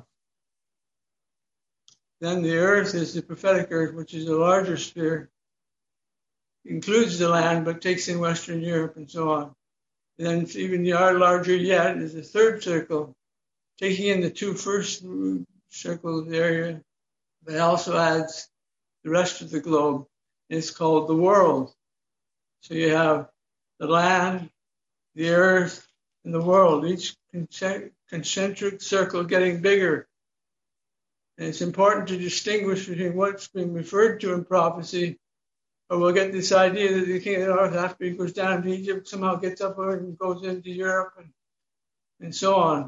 Then the earth is the prophetic earth, which is a larger sphere, includes the land, but takes in Western Europe and so on. And then even larger yet is the third circle, taking in the two first circles area, but also adds the rest of the globe. And it's called the world. So you have the land, the earth, in the world, each concentric circle getting bigger. And it's important to distinguish between what's being referred to in prophecy, or we'll get this idea that the king of the north, after he goes down to Egypt, somehow gets upward and goes into Europe and so on.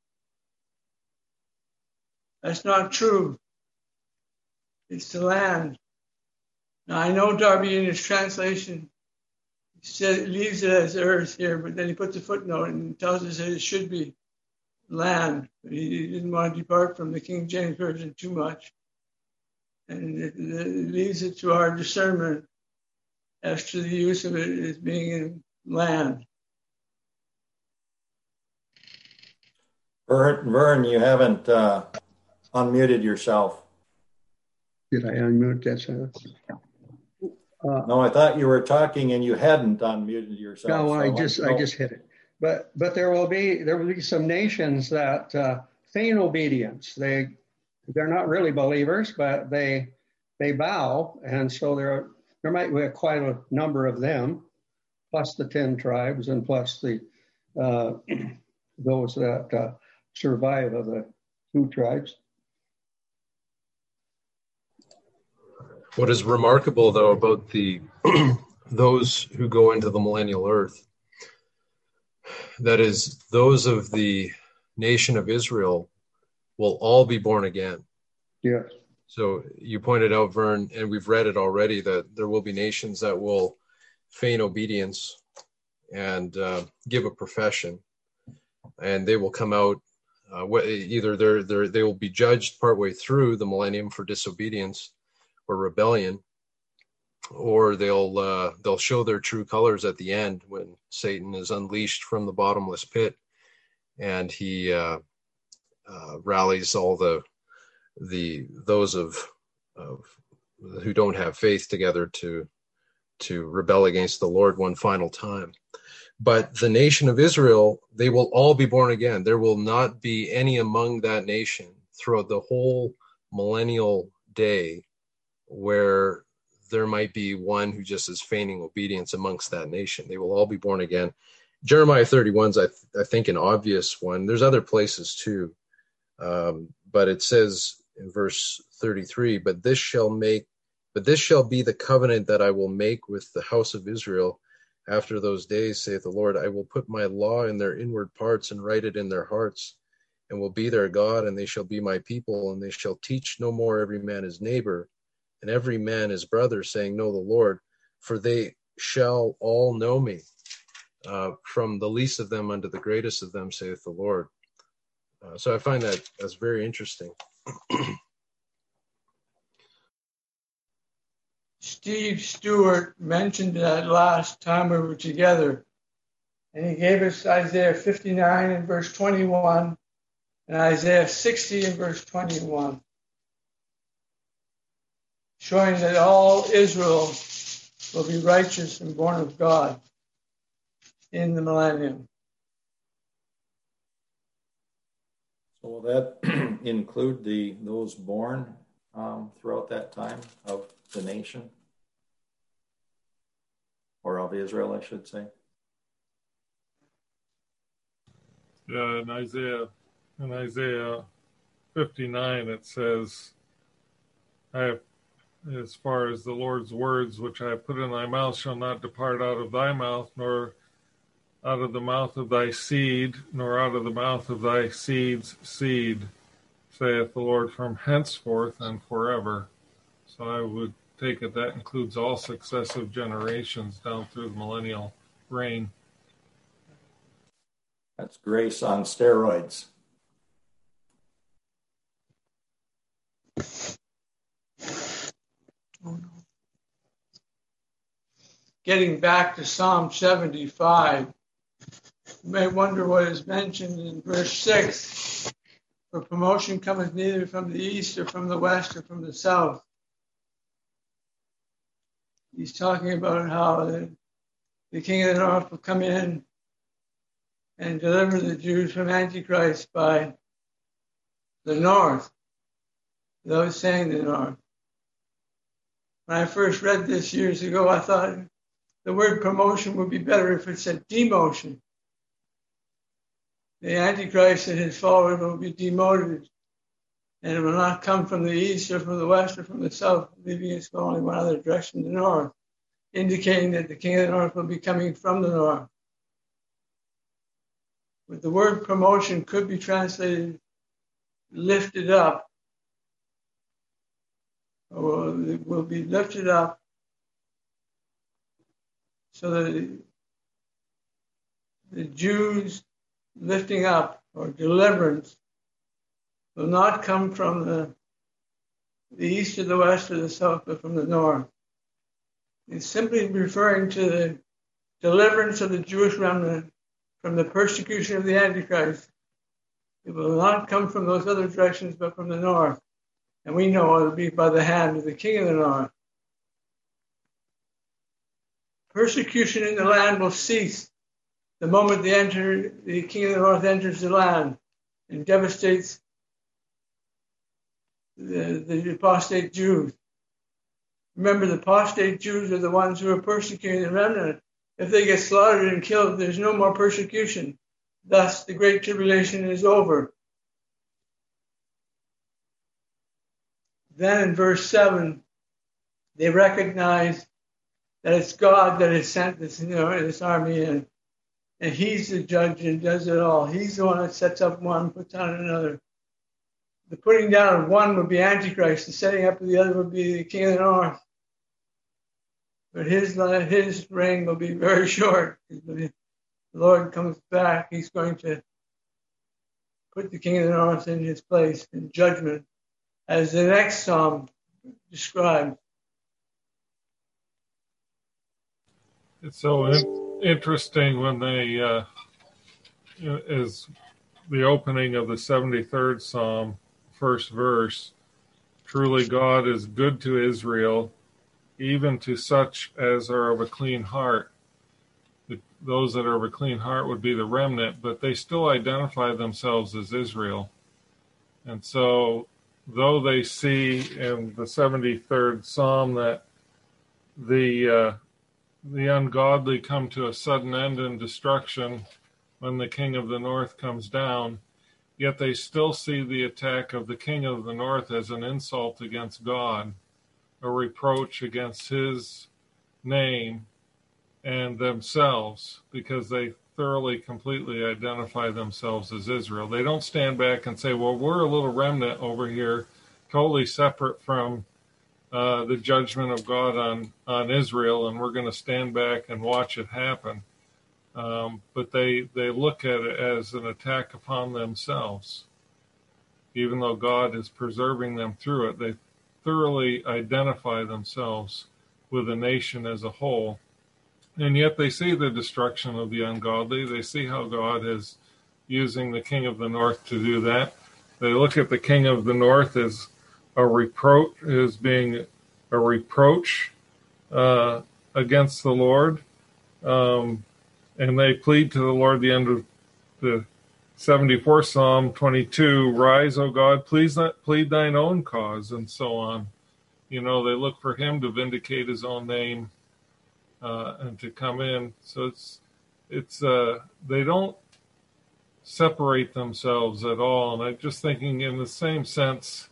That's not true. It's the land. Now, I know Darby in his translation leaves it as earth here, but then he puts a footnote and tells us that it should be land. He didn't want to depart from the King James Version too much. And it leaves it to our discernment as to the use of it as being in land. Vern, you haven't unmuted yourself. Did I unmute that sound? No, I thought you were talking and you hadn't unmuted yourself. No, so I just hit it. But there will be some nations that feign obedience. They're not really believers, but they bow, and so there might be quite a number of them, plus the 10 tribes, and plus the those that survive of the 2 tribes. What is remarkable, though, about those who go into the millennial earth, that is, those of the nation of Israel will all be born again. Yes. So you pointed out, Vern, and we've read it already, that there will be nations that will feign obedience and give a profession, and they will come out. Either they will be judged partway through the millennium for disobedience or rebellion, or they'll show their true colors at the end when Satan is unleashed from the bottomless pit, and he rallies all those of who don't have faith together to rebel against the Lord one final time. But the nation of Israel, they will all be born again. There will not be any among that nation throughout the whole millennial day where there might be one who just is feigning obedience amongst that nation. They will all be born again. Jeremiah 31's, I think, an obvious one. There's other places too. But it says in verse 33, but this shall be the covenant that I will make with the house of Israel after those days, saith the Lord. I will put my law in their inward parts and write it in their hearts, and will be their God, and they shall be my people, and they shall teach no more every man his neighbor, and every man his brother, saying, know the Lord, for they shall all know me, from the least of them unto the greatest of them, saith the Lord. So I find that's very interesting. Steve Stewart mentioned that last time we were together, and he gave us Isaiah 59 and verse 21 and Isaiah 60 and verse 21, showing that all Israel will be righteous and born of God in the millennium. So will that include those born throughout that time of the nation? Or of Israel, I should say. Yeah, in Isaiah 59, it says, as far as the Lord's words, which I have put in thy mouth, shall not depart out of thy mouth, nor out of the mouth of thy seed, nor out of the mouth of thy seed's seed, saith the Lord, from henceforth and forever. So I would take it that includes all successive generations down through the millennial reign. That's grace on steroids. Getting back to Psalm 75, you may wonder what is mentioned in verse 6. For promotion cometh neither from the east or from the west or from the south. He's talking about how the king of the north will come in and deliver the Jews from Antichrist by the north, without saying the north. When I first read this years ago, I thought the word promotion would be better if it said demotion. the Antichrist and his followers will be demoted, and it will not come from the east or from the west or from the south, leaving us only one other direction, the north, indicating that the king of the north will be coming from the north. But the word promotion could be translated lifted up, or it will be lifted up so that the Jews lifting up or deliverance will not come from the east or the west or the south, but from the north. It's simply referring to the deliverance of the Jewish remnant from the persecution of the Antichrist. It will not come from those other directions, but from the north. And we know it will be by the hand of the king of the north. Persecution in the land will cease the moment the king of the north enters the land and devastates the apostate Jews. Remember, the apostate Jews are the ones who are persecuting the remnant. If they get slaughtered and killed, there's no more persecution. Thus, the Great Tribulation is over. Then in verse 7, they recognize that it's God that has sent this army in. And he's the judge and does it all. He's the one that sets up one, puts down another. The putting down of one would be Antichrist. The setting up of the other would be the king of the north. But his reign will be very short. When the Lord comes back, he's going to put the king of the north in his place in judgment, as the next psalm describes. It's so interesting when they, is the opening of the 73rd Psalm, first verse, truly God is good to Israel, even to such as are of a clean heart. Those that are of a clean heart would be the remnant, but they still identify themselves as Israel. And so, though they see in the 73rd Psalm that the ungodly come to a sudden end and destruction when the king of the north comes down, yet they still see the attack of the king of the north as an insult against God, a reproach against his name and themselves, because they thoroughly, completely identify themselves as Israel. They don't stand back and say, well, we're a little remnant over here, totally separate from the judgment of God on Israel, and we're going to stand back and watch it happen. But they look at it as an attack upon themselves. Even though God is preserving them through it, they thoroughly identify themselves with the nation as a whole. And yet they see the destruction of the ungodly. They see how God is using the king of the north to do that. They look at the king of the north as a reproach, as being a reproach against the Lord. And they plead to the Lord, the end of the 74th Psalm 22, rise, O God, please plead thine own cause, and so on. They look for him to vindicate his own name and to come in. So it's they don't separate themselves at all. And I'm just thinking, in the same sense,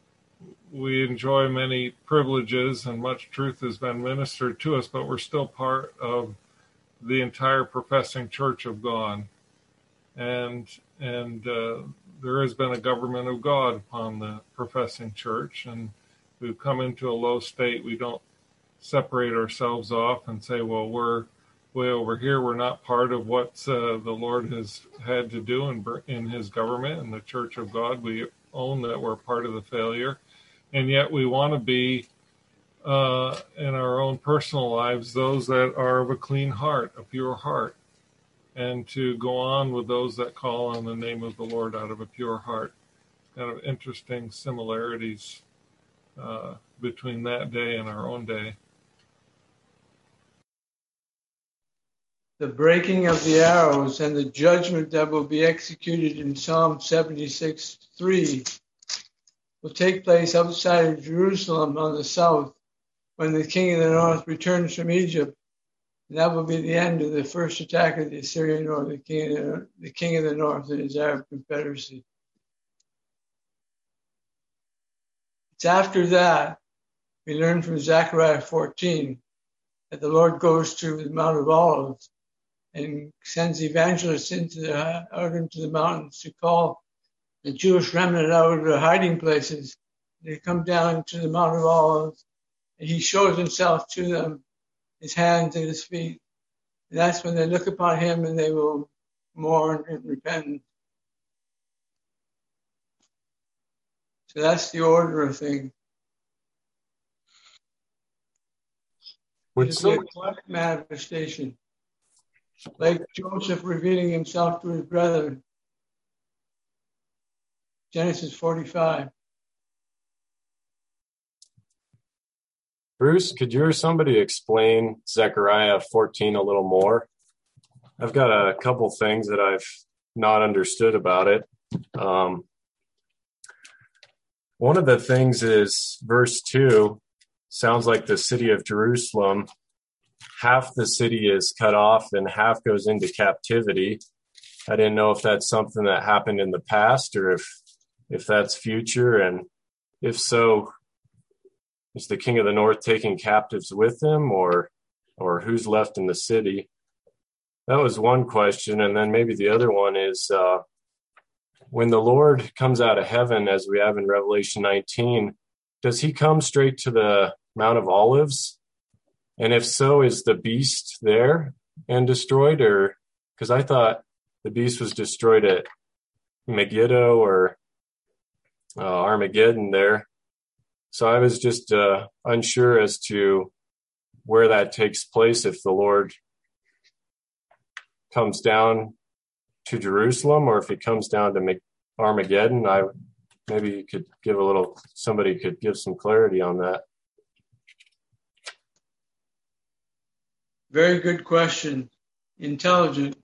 we enjoy many privileges and much truth has been ministered to us, but we're still part of the entire professing church of God. And there has been a government of God upon the professing church, and we've come into a low state. We don't separate ourselves off and say, well, we're way over here. We're not part of what the Lord has had to do in his government and the church of God. We own that we're part of the failure. And yet we want to be, in our own personal lives, those that are of a clean heart, a pure heart, and to go on with those that call on the name of the Lord out of a pure heart. Kind of interesting similarities between that day and our own day. The breaking of the arrows and the judgment that will be executed in Psalm 76:3 will take place outside of Jerusalem on the south when the king of the north returns from Egypt. And that will be the end of the first attack of the Assyrian or the king of the north and his Arab confederacy. It's after that we learn from Zechariah 14 that the Lord goes to the Mount of Olives and sends evangelists out into the mountains to call the Jewish remnant out of their hiding places. They come down to the Mount of Olives, and he shows himself to them, his hands and his feet. And that's when they look upon him and they will mourn and repent. So that's the order of things. It's a manifestation. Like Joseph revealing himself to his brethren. Genesis 45. Bruce, could you or somebody explain Zechariah 14 a little more? I've got a couple things that I've not understood about it. One of the things is verse 2 sounds like the city of Jerusalem. Half the city is cut off and half goes into captivity. I didn't know if that's something that happened in the past or if that's future. And if so, is the king of the north taking captives with him or who's left in the city? That was one question. And then maybe the other one is when the Lord comes out of heaven, as we have in Revelation 19, does he come straight to the Mount of Olives? And if so, is the beast there and destroyed? Or because I thought the beast was destroyed at Megiddo or Armageddon there. So I was just unsure as to where that takes place if the Lord comes down to Jerusalem or if he comes down to Armageddon. Maybe you could somebody could give some clarity on that. Very good question. Intelligent.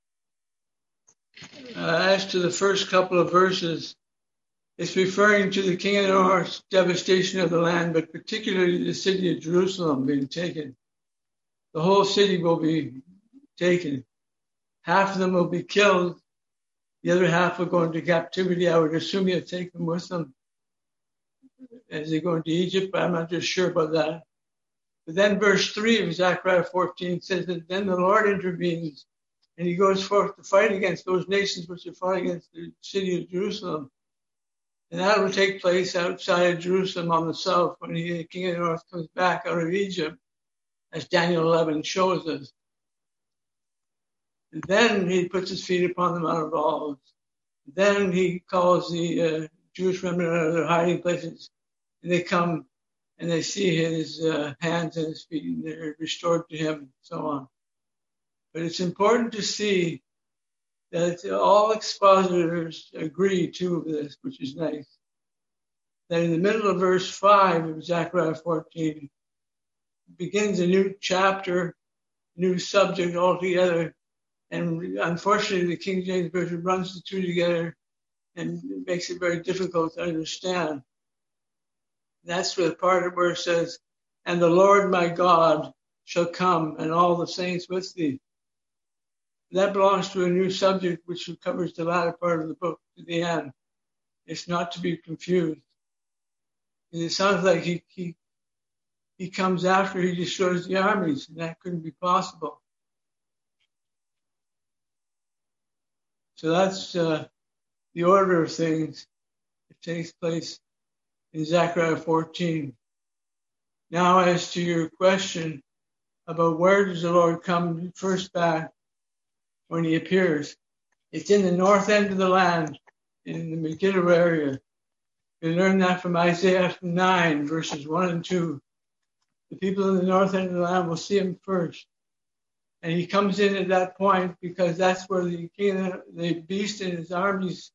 As to the first couple of verses, it's referring to the king of the north's devastation of the land, but particularly the city of Jerusalem being taken. The whole city will be taken. Half of them will be killed. The other half will go into captivity. I would assume he'll take them with them as they go into Egypt, but I'm not just sure about that. But then verse 3 of Zechariah 14 says that then the Lord intervenes and he goes forth to fight against those nations which are fighting against the city of Jerusalem. And that will take place outside of Jerusalem on the south when the king of the north comes back out of Egypt, as Daniel 11 shows us. And then he puts his feet upon the Mount of Olives. Then he calls the Jewish remnant out of their hiding places. And they come and they see his hands and his feet, and they're restored to him, and so on. But it's important to see that all expositors agree to this, which is nice. That in the middle of verse 5 of Zechariah 14 begins a new chapter, new subject altogether. And unfortunately, the King James Version runs the two together and makes it very difficult to understand. That's the part where it says, and the Lord my God shall come and all the saints with thee. That belongs to a new subject which covers the latter part of the book to the end. It's not to be confused. And it sounds like he comes after he destroys the armies, and that couldn't be possible. So that's the order of things that takes place in Zechariah 14. Now, as to your question about where does the Lord come first back when he appears, it's in the north end of the land, in the Megiddo area. We learn that from Isaiah 9, verses 1 and 2. The people in the north end of the land will see him first. And he comes in at that point because that's where the beast and his armies,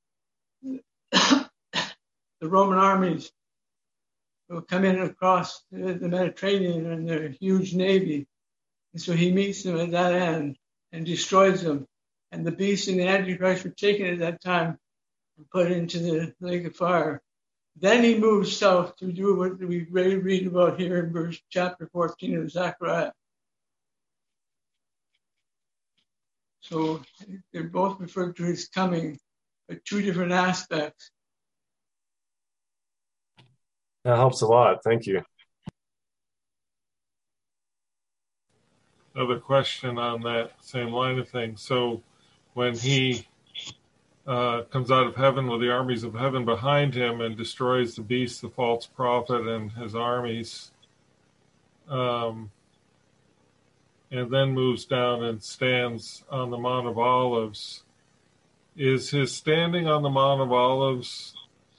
the Roman armies, will come in across the Mediterranean and their huge navy. And so he meets them at that end and destroys them. And the beast and the Antichrist were taken at that time and put into the lake of fire. Then he moves south to do what we read about here in chapter 14 of Zechariah. So they're both referred to his coming, but two different aspects. That helps a lot. Thank you. Another question on that same line of things. So when he comes out of heaven with the armies of heaven behind him and destroys the beast, the false prophet, and his armies, and then moves down and stands on the Mount of Olives, is his standing on the Mount of Olives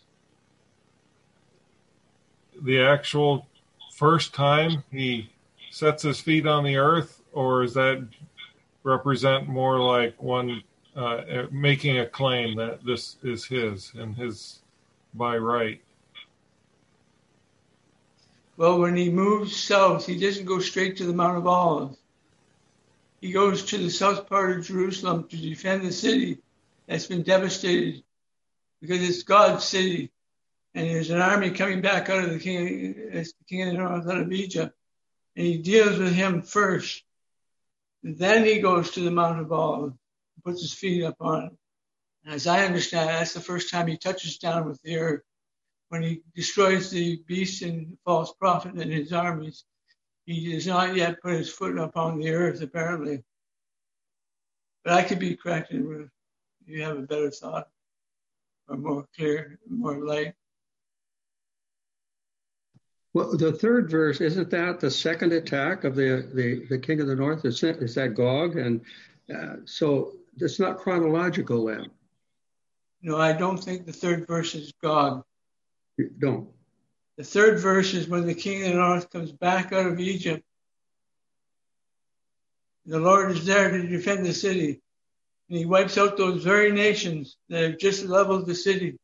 the actual first time he sets his feet on the earth, or does that represent more like one making a claim that this is his and his by right? Well, when he moves south, he doesn't go straight to the Mount of Olives. He goes to the south part of Jerusalem to defend the city that's been devastated because it's God's city. And there's an army coming back out of the king of the north, out of Egypt. And he deals with him first. And then he goes to the Mount of Olives, puts his feet up on it. And as I understand, that's the first time he touches down with the earth. When he destroys the beast and false prophet and his armies, he does not yet put his foot upon the earth, apparently. But I could be corrected if you have a better thought or more clear, more light. Well, the third verse, isn't that the second attack of the king of the north? Is that Gog? And so it's not chronological then. No, I don't think the third verse is Gog. You don't? The third verse is when the king of the north comes back out of Egypt. The Lord is there to defend the city. And he wipes out those very nations that have just leveled the city.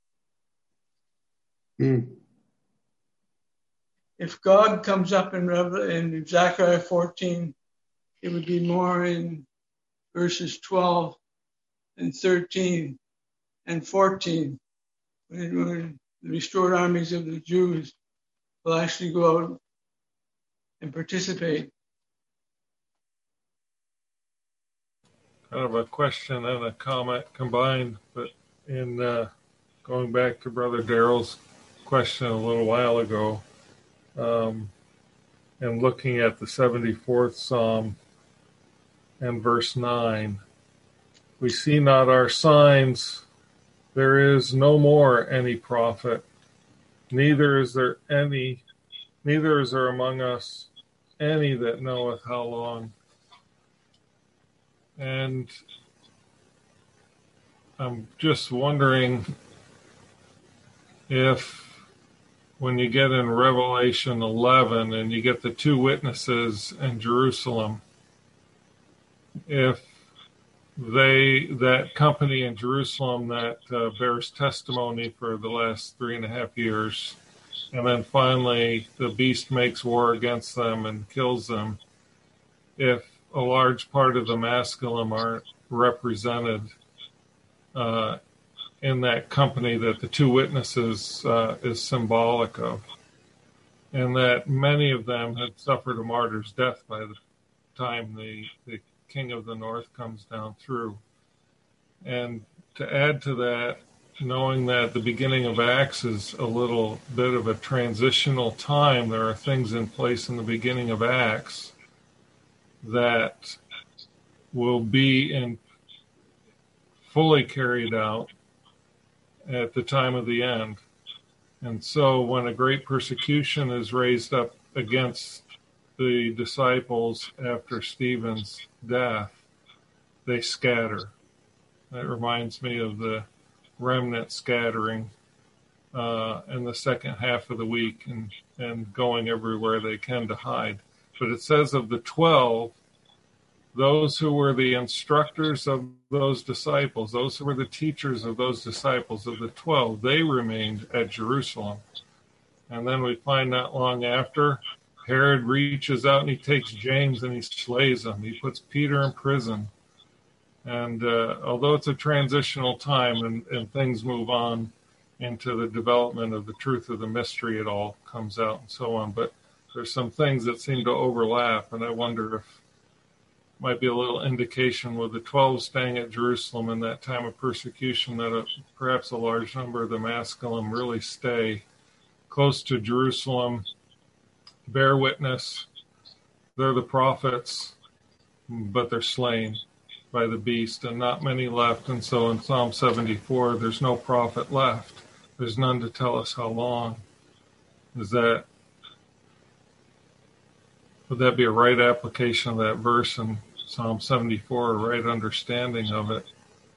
If God comes up in Zechariah 14, it would be more in verses 12 and 13 and 14, when the restored armies of the Jews will actually go out and participate. Kind of a question and a comment combined, but in going back to Brother Darrell's question a little while ago, and looking at the 74th Psalm and verse 9, we see not our signs, there is no more any prophet, neither is there among us any that knoweth how long. And I'm just wondering if when you get in Revelation 11 and you get the two witnesses in Jerusalem, if that company in Jerusalem that bears testimony for the last 3.5 years, and then finally the beast makes war against them and kills them, if a large part of the masculine aren't represented in that company that the two witnesses is symbolic of, and that many of them had suffered a martyr's death by the time the king of the north comes down through. And to add to that, knowing that the beginning of Acts is a little bit of a transitional time, there are things in place in the beginning of Acts that will be fully carried out at the time of the end. And so when a great persecution is raised up against the disciples after Stephen's death, they scatter. That reminds me of the remnant scattering in the second half of the week and going everywhere they can to hide. But it says of the 12, those who were the instructors of those disciples, those who were the teachers of those disciples, of the 12, they remained at Jerusalem. And then we find not long after, Herod reaches out and he takes James and he slays him. He puts Peter in prison. And although it's a transitional time and things move on into the development of the truth of the mystery, it all comes out and so on. But there's some things that seem to overlap, and I wonder if might be a little indication with the 12 staying at Jerusalem in that time of persecution that perhaps a large number of the Maskilim really stay close to Jerusalem, bear witness. They're the prophets, but they're slain by the beast, and not many left. And so in Psalm 74, there's no prophet left. There's none to tell us how long. Would that be a right application of that verse in Psalm 74, a right understanding of it?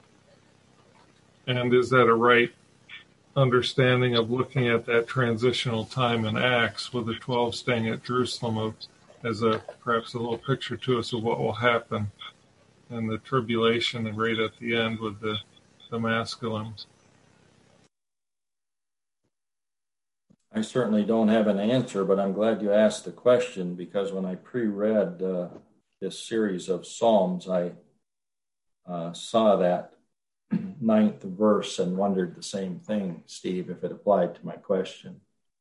And is that a right understanding of looking at that transitional time in Acts with the 12 staying at Jerusalem as perhaps a little picture to us of what will happen in the tribulation and right at the end with the Maskilim? I certainly don't have an answer, but I'm glad you asked the question, because when I pre-read this series of Psalms, I saw that 9th verse and wondered the same thing, Steve, if it applied to my question.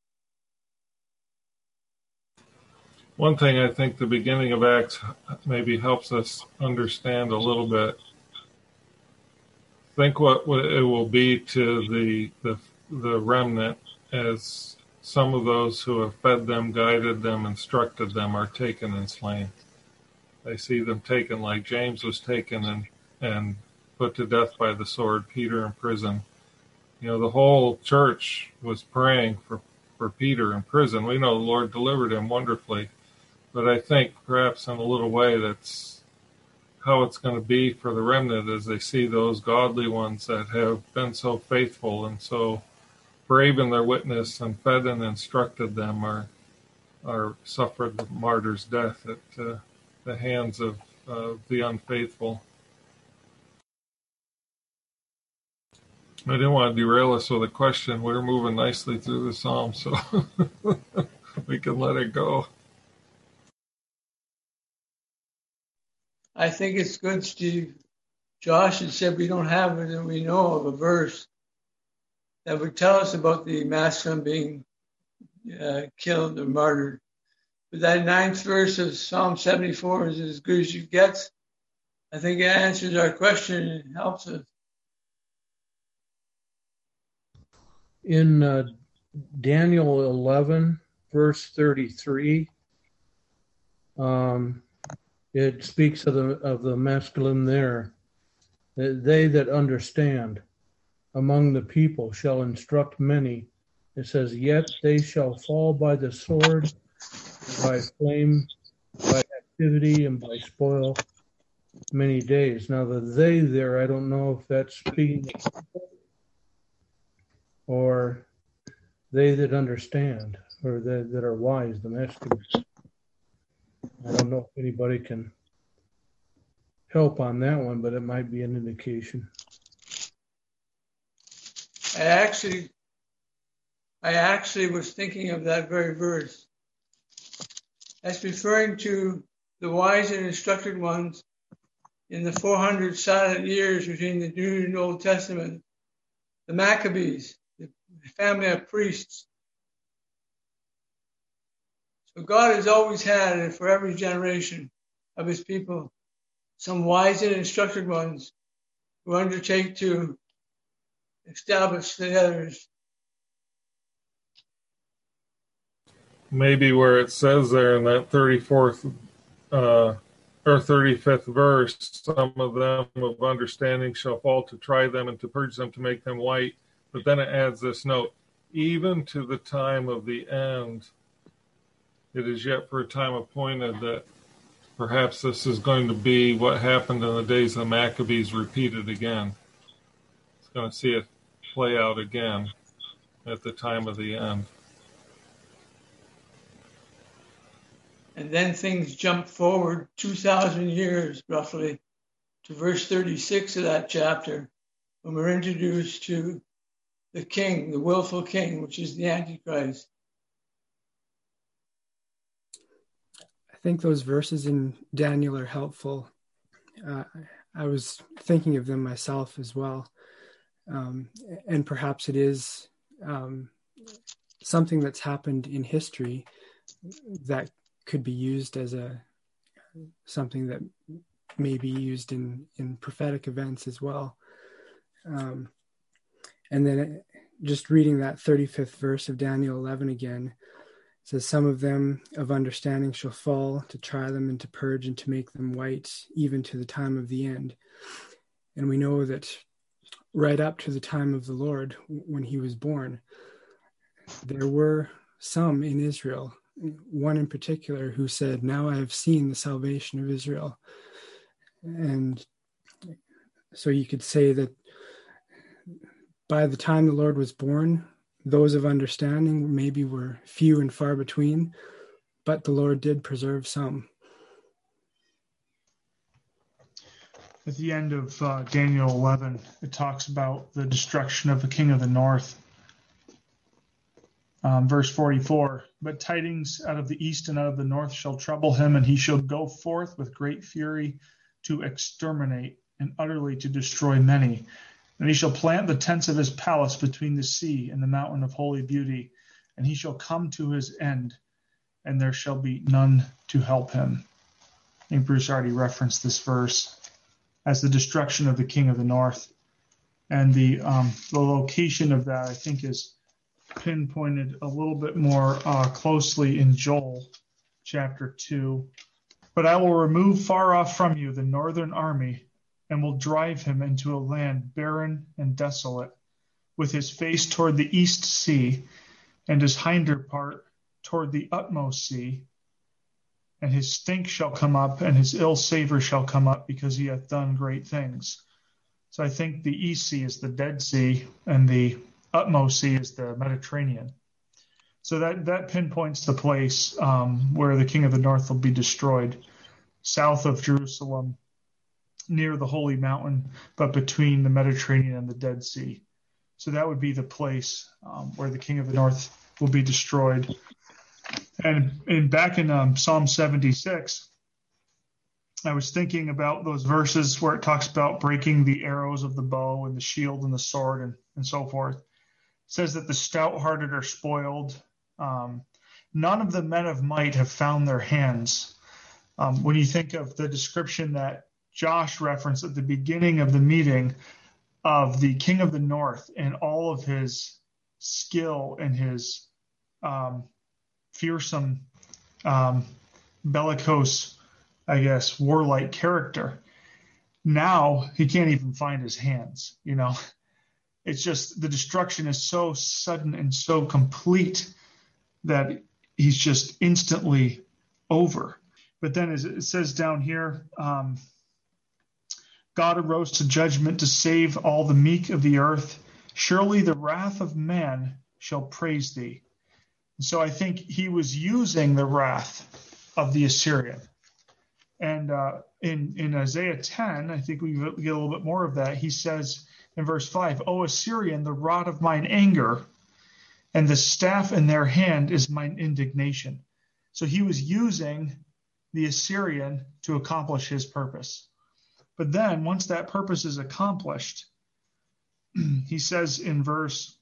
One thing I think the beginning of Acts maybe helps us understand a little bit. Think what it will be to the remnant as some of those who have fed them, guided them, instructed them are taken and slain. They see them taken like James was taken and put to death by the sword, Peter in prison. You know, the whole church was praying for Peter in prison. We know the Lord delivered him wonderfully. But I think perhaps in a little way that's how it's going to be for the remnant as they see those godly ones that have been so faithful and so brave in their witness and fed and instructed them are suffered the martyr's death at the hands of the unfaithful. I didn't want to derail us with a question. We're moving nicely through the Psalms, so we can let it go. I think it's good, Steve. Josh had said we don't have it, and we know of a verse that would tell us about the Maskilim being killed or martyred. But that 9th verse of Psalm 74 is as good as you get. I think it answers our question and helps us. In Daniel 11, verse 33, it speaks of the Maskilim there. They that understand among the people shall instruct many. It says, yet they shall fall by the sword, by flame, by activity, and by spoil many days. Now the they there, I don't know if that's speaking or they that understand, or that are wise, the Maskilims. I don't know if anybody can help on that one, but it might be an indication. I actually was thinking of that very verse. That's referring to the wise and instructed ones in the 400 silent years between the New and Old Testament, the Maccabees, the family of priests. So God has always had, and for every generation of his people, some wise and instructed ones who undertake to establish the others. Maybe where it says there in that 34th or 35th verse, some of them of understanding shall fall to try them and to purge them to make them white. But then it adds this note, even to the time of the end, it is yet for a time appointed that perhaps this is going to be what happened in the days of the Maccabees repeated again. It's going to see it play out again at the time of the end. And then things jump forward 2,000 years, roughly, to verse 36 of that chapter, when we're introduced to the king, the willful king, which is the Antichrist. I think those verses in Daniel are helpful. I was thinking of them myself as well. And perhaps it is something that's happened in history that could be used as something that may be used in prophetic events as well. And then just reading that 35th verse of Daniel 11 again, it says, some of them of understanding shall fall, to try them and to purge and to make them white, even to the time of the end. And we know that right up to the time of the Lord, when he was born, there were some in Israel, one in particular, who said, now I have seen the salvation of Israel. And so you could say that by the time the Lord was born, those of understanding maybe were few and far between, but the Lord did preserve some. At the end of Daniel 11, it talks about the destruction of the king of the north. Verse 44, but tidings out of the east and out of the north shall trouble him, and he shall go forth with great fury to exterminate and utterly to destroy many. And he shall plant the tents of his palace between the sea and the mountain of holy beauty, and he shall come to his end, and there shall be none to help him. I think Bruce already referenced this verse as the destruction of the king of the north. And the location of that, I think, is pinpointed a little bit more closely in Joel chapter 2. But I will remove far off from you the northern army, and will drive him into a land barren and desolate, with his face toward the east sea, and his hinder part toward the utmost sea. And his stink shall come up, and his ill savor shall come up, because he hath done great things. So I think the east sea is the Dead Sea, and the utmost sea is the Mediterranean. So that pinpoints the place where the king of the north will be destroyed, south of Jerusalem, near the holy mountain, but between the Mediterranean and the Dead Sea. So that would be the place where the king of the north will be destroyed. And back in Psalm 76, I was thinking about those verses where it talks about breaking the arrows of the bow and the shield and the sword and so forth. It says that the stout-hearted are spoiled. None of the men of might have found their hands. When you think of the description that Josh referenced at the beginning of the meeting of the king of the north and all of his skill and his fearsome, bellicose, I guess, warlike character. Now he can't even find his hands, It's just the destruction is so sudden and so complete that he's just instantly over. But then as it says down here, God arose to judgment to save all the meek of the earth. Surely the wrath of man shall praise thee. And so I think he was using the wrath of the Assyrian. And in Isaiah 10, I think we get a little bit more of that. He says in verse 5, O Assyrian, the rod of mine anger, and the staff in their hand is mine indignation. So he was using the Assyrian to accomplish his purpose. But then once that purpose is accomplished, he says in verse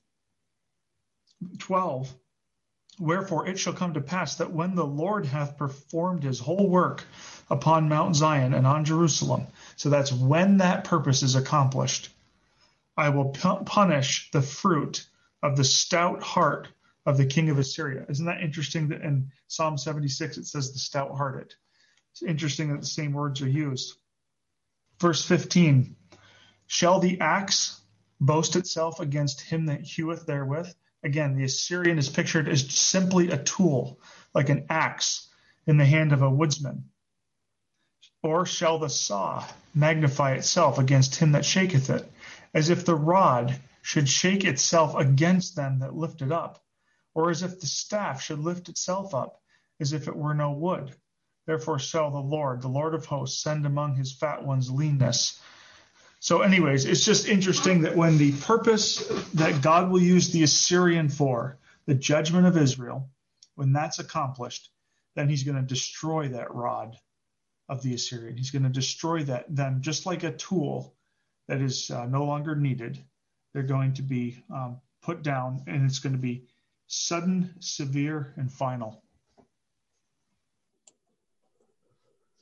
12, wherefore it shall come to pass that when the Lord hath performed his whole work upon Mount Zion and on Jerusalem, so that's when that purpose is accomplished, I will punish the fruit of the stout heart of the king of Assyria. Isn't that interesting that in Psalm 76 it says the stout-hearted? It's interesting that the same words are used. Verse 15, shall the axe boast itself against him that heweth therewith? Again, the Assyrian is pictured as simply a tool, like an axe in the hand of a woodsman. Or shall the saw magnify itself against him that shaketh it, as if the rod should shake itself against them that lift it up, or as if the staff should lift itself up, as if it were no wood. Therefore shall the Lord of hosts, send among his fat ones leanness. So anyways, it's just interesting that when the purpose that God will use the Assyrian for, the judgment of Israel, when that's accomplished, then he's going to destroy that rod of the Assyrian. He's going to destroy them just like a tool that is no longer needed. They're going to be put down, and it's going to be sudden, severe, and final.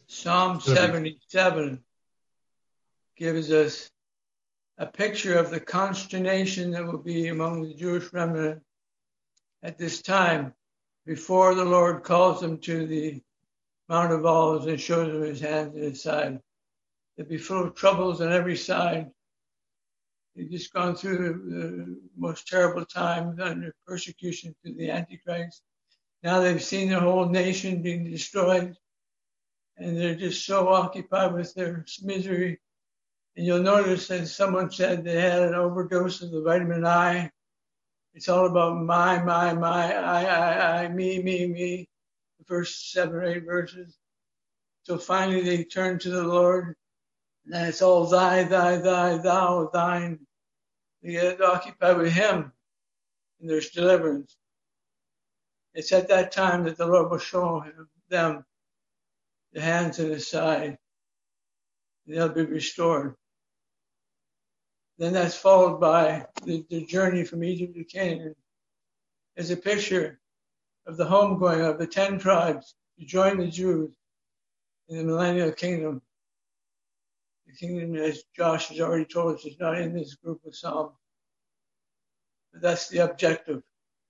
Psalm 77 gives us a picture of the consternation that will be among the Jewish remnant at this time before the Lord calls them to the Mount of Olives and shows them his hands and his side. They'll be full of troubles on every side. They've just gone through the most terrible times under persecution through the Antichrist. Now they've seen their whole nation being destroyed, and they're just so occupied with their misery. And you'll notice, as someone said, they had an overdose of the vitamin I. It's all about my, I, me, the first 7 or 8 verses. So finally they turn to the Lord, and then it's all thy, thou, thine. They get occupied with him, and there's deliverance. It's at that time that the Lord will show them the hands and his side, and they'll be restored. Then that's followed by the journey from Egypt to Canaan as a picture of the homegoing of the 10 tribes to join the Jews in the millennial kingdom. The kingdom, as Josh has already told us, is not in this group of Psalms. But that's the objective.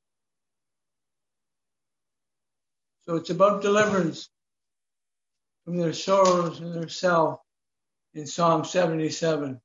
So it's about deliverance from their sorrows and their self in Psalm 77.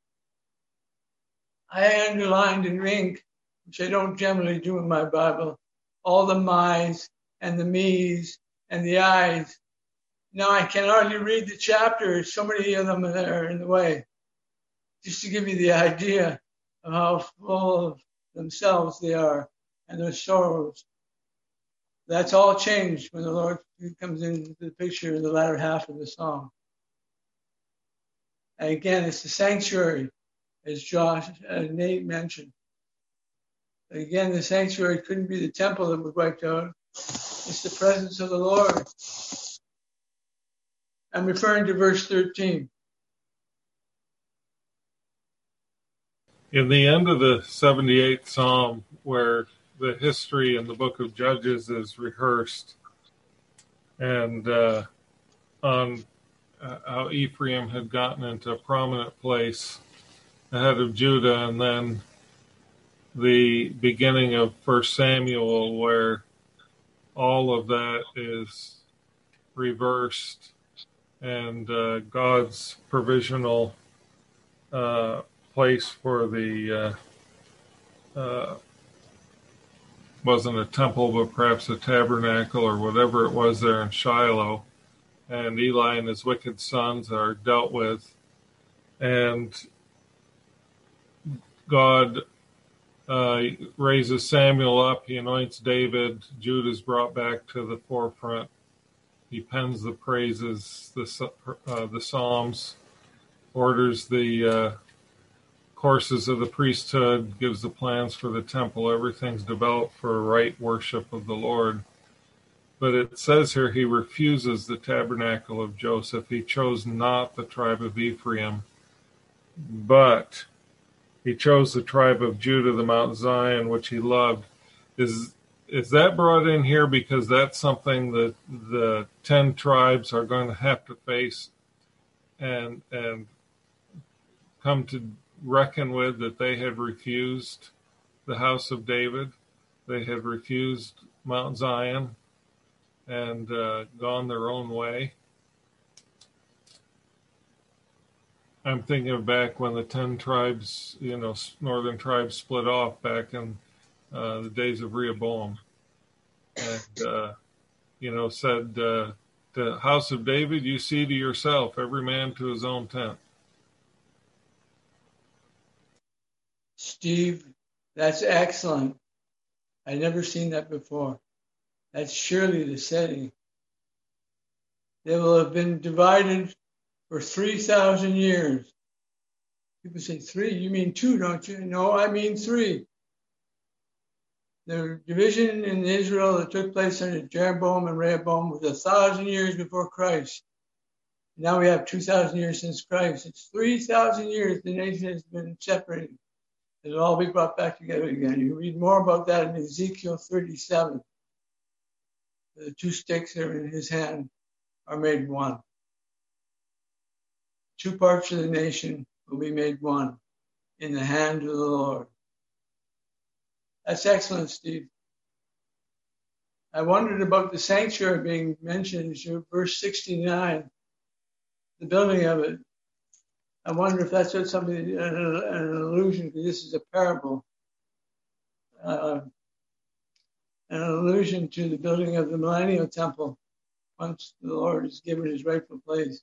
I underlined in ink, which I don't generally do in my Bible, all the my's and the me's and the I's. Now I can hardly read the chapters. So many of them are there in the way. Just to give you the idea of how full of themselves they are and their sorrows. That's all changed when the Lord comes into the picture in the latter half of the song. And again, it's the sanctuary, as Josh and Nate mentioned. Again, the sanctuary couldn't be the temple that was wiped out. It's the presence of the Lord. I'm referring to verse 13. In the end of the 78th Psalm, where the history in the book of Judges is rehearsed, and on how Ephraim had gotten into a prominent place ahead of Judah, and then the beginning of 1 Samuel, where all of that is reversed, and God's provisional place for the wasn't a temple, but perhaps a tabernacle or whatever it was there in Shiloh, and Eli and his wicked sons are dealt with, and God raises Samuel up, he anoints David, Judah's brought back to the forefront, he pens the praises, the Psalms, orders the courses of the priesthood, gives the plans for the temple, everything's developed for right worship of the Lord. But it says here he refuses the tabernacle of Joseph. He chose not the tribe of Ephraim, but he chose the tribe of Judah, the Mount Zion, which he loved. Is that brought in here because that's something that the 10 tribes are going to have to face and come to reckon with, that they had refused the house of David, they had refused Mount Zion, and gone their own way? I'm thinking of back when the 10 tribes, northern tribes split off back in the days of Rehoboam, and said, the house of David, you see to yourself, every man to his own tent. Steve, that's excellent. I've never seen that before. That's surely the setting. They will have been divided for 3,000 years. People say 3, you mean 2, don't you? No, I mean 3. The division in Israel that took place under Jeroboam and Rehoboam was 1,000 years before Christ. Now we have 2,000 years since Christ. It's 3,000 years the nation has been separated. It'll all be brought back together again. You read more about that in Ezekiel 37. The 2 sticks that are in his hand are made one. two parts of the nation will be made one in the hand of the Lord. That's excellent, Steve. I wondered about the sanctuary being mentioned in verse 69, the building of it. I wonder if that's what something, an allusion, because this is a parable, an allusion to the building of the millennial temple once the Lord is given his rightful place.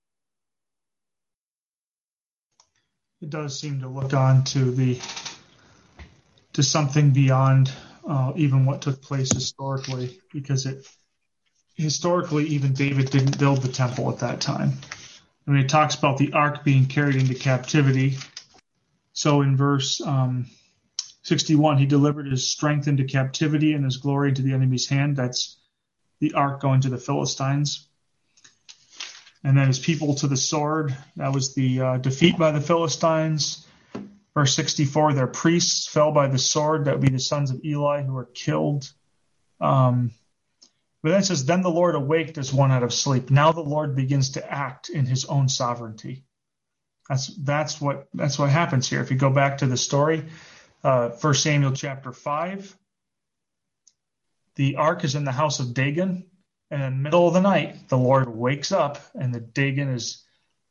It does seem to look on to something beyond even what took place historically, because historically even David didn't build the temple at that time. I mean, it talks about the ark being carried into captivity. So in verse 61, he delivered his strength into captivity and his glory into the enemy's hand. That's the ark going to the Philistines. And then his people to the sword. That was the defeat by the Philistines. Verse 64, their priests fell by the sword. That would be the sons of Eli who were killed. But then it says, then the Lord awaked as one out of sleep. Now the Lord begins to act in his own sovereignty. That's what happens here. If you go back to the story, 1 Samuel chapter 5, the ark is in the house of Dagon, and in the middle of the night, the Lord wakes up, and the Dagon is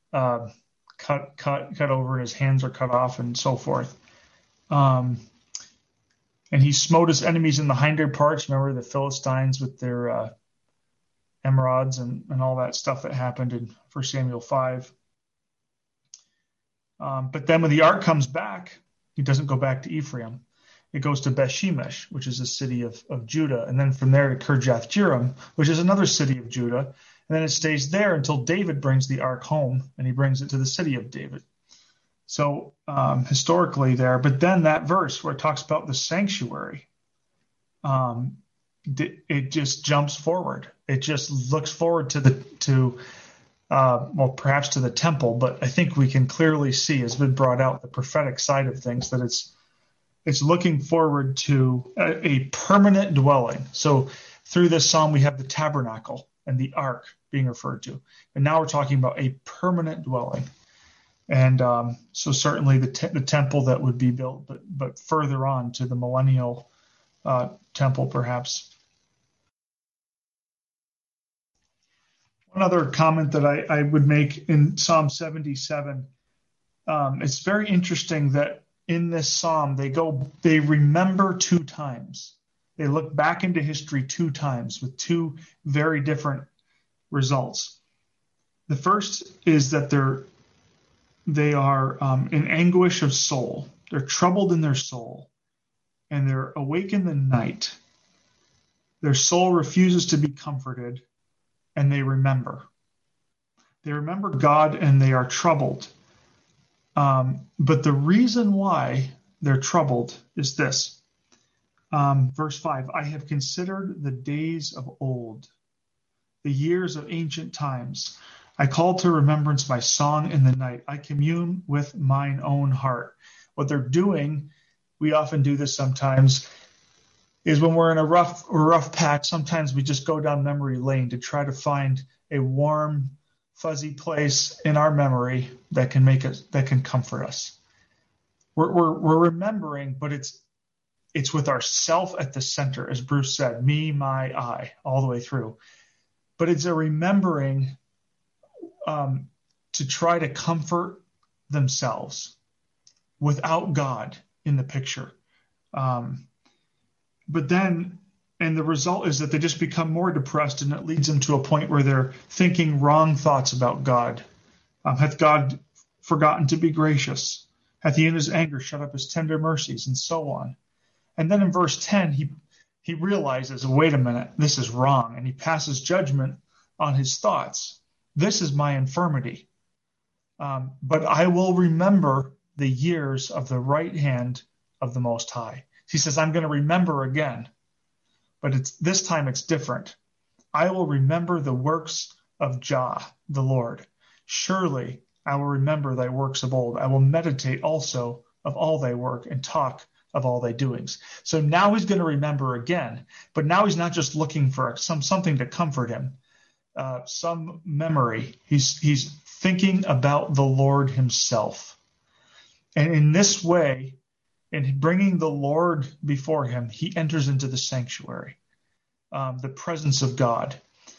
cut over, and his hands are cut off, and so forth. And he smote his enemies in the hinder parts. Remember the Philistines with their emerods and all that stuff that happened in 1 Samuel 5. But then when the ark comes back, he doesn't go back to Ephraim. It goes to Beth-shemesh, which is a city of Judah. And then from there to Kirjath-jearim, which is another city of Judah. And then it stays there until David brings the ark home, and he brings it to the city of David. So historically there, but then that verse where it talks about the sanctuary, it just jumps forward. It just looks forward perhaps to the temple, but I think we can clearly see, has been brought out, the prophetic side of things, that it's looking forward to a permanent dwelling. So through this psalm, we have the tabernacle and the ark being referred to. And now we're talking about a permanent dwelling. And so certainly the temple that would be built, but further on to the millennial temple, perhaps. One other comment that I would make in Psalm 77, it's very interesting that in this psalm they remember two times. They look back into history two times with two very different results. The first is that they are in anguish of soul. They're troubled in their soul, and they're awake in the night. Their soul refuses to be comforted, and they remember. They remember God, and they are troubled. But the reason why they're troubled is this. Verse 5, I have considered the days of old, the years of ancient times. I call to remembrance my song in the night. I commune with mine own heart. What they're doing, we often do this sometimes, is when we're in a rough patch, sometimes we just go down memory lane to try to find a warm, fuzzy place in our memory that can comfort us. We're remembering, but it's with ourself at the center, as Bruce said, me, my, I, all the way through. But it's a remembering to try to comfort themselves without God in the picture. But then, and the result is that they just become more depressed, and it leads them to a point where they're thinking wrong thoughts about God. Hath God forgotten to be gracious? Hath he in his anger shut up his tender mercies? And so on. And then in verse 10, he realizes, wait a minute, this is wrong. And he passes judgment on his thoughts. This is my infirmity. But I will remember the years of the right hand of the Most High. He says, I'm going to remember again. But this time it's different. I will remember the works of Jah, the Lord. Surely I will remember thy works of old. I will meditate also of all thy work and talk of all thy doings. So now he's going to remember again. But now he's not just looking for something to comfort him. Some memory. He's thinking about the Lord himself. And in this way, in bringing the Lord before him, he enters into the sanctuary, the presence of God.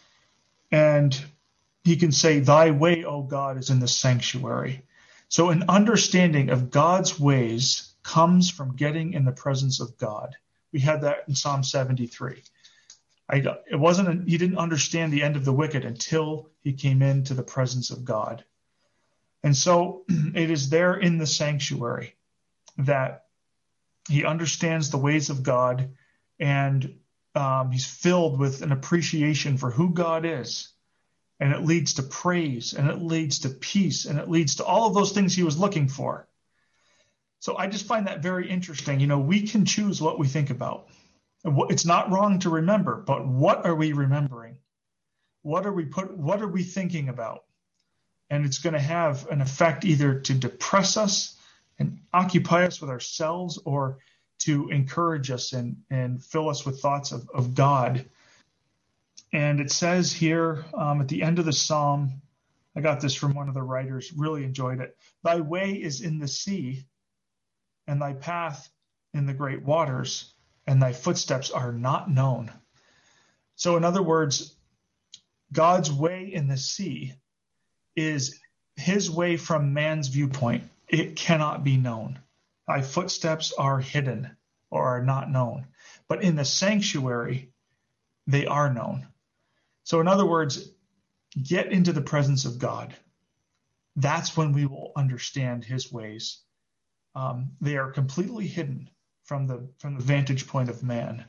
And he can say, thy way, O God, is in the sanctuary. So an understanding of God's ways comes from getting in the presence of God. We had that in Psalm 73. He didn't understand the end of the wicked until he came into the presence of God. And so it is there in the sanctuary that he understands the ways of God, and he's filled with an appreciation for who God is. And it leads to praise, and it leads to peace, and it leads to all of those things he was looking for. So I just find that very interesting. We can choose what we think about. It's not wrong to remember, but what are we remembering? What are we thinking about? And it's going to have an effect either to depress us and occupy us with ourselves, or to encourage us and fill us with thoughts of God. And it says here at the end of the psalm, I got this from one of the writers, really enjoyed it. Thy way is in the sea, and thy path in the great waters, and thy footsteps are not known. So in other words, God's way in the sea is his way from man's viewpoint. It cannot be known. Thy footsteps are hidden or are not known. But in the sanctuary, they are known. So in other words, get into the presence of God. That's when we will understand his ways. They are completely hidden from the vantage point of man.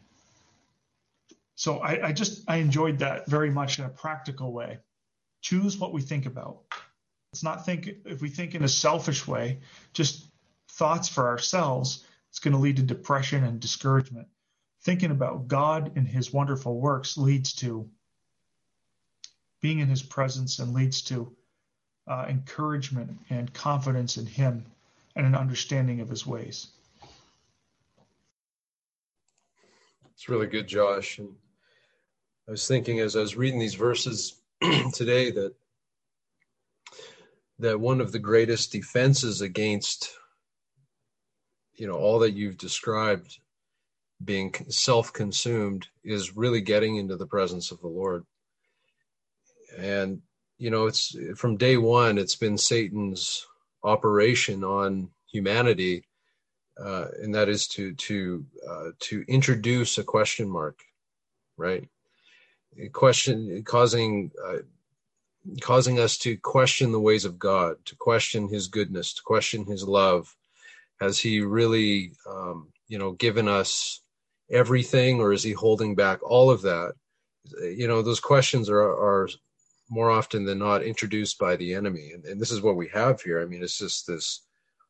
So I enjoyed that very much in a practical way. Choose what we think about. Let's not think, if we think in a selfish way, just thoughts for ourselves, it's going to lead to depression and discouragement. Thinking about God and his wonderful works leads to being in his presence, and leads to encouragement and confidence in him and an understanding of his ways. It's really good, Josh. And I was thinking as I was reading these verses today that one of the greatest defenses against, all that you've described being self-consumed is really getting into the presence of the Lord. And, it's from day one, it's been Satan's operation on humanity, and that is to introduce a question mark, right? Causing us to question the ways of God, to question his goodness, to question his love. Has he really, given us everything, or is he holding back all of that? Those questions are more often than not introduced by the enemy. And this is what we have here. I mean, it's just this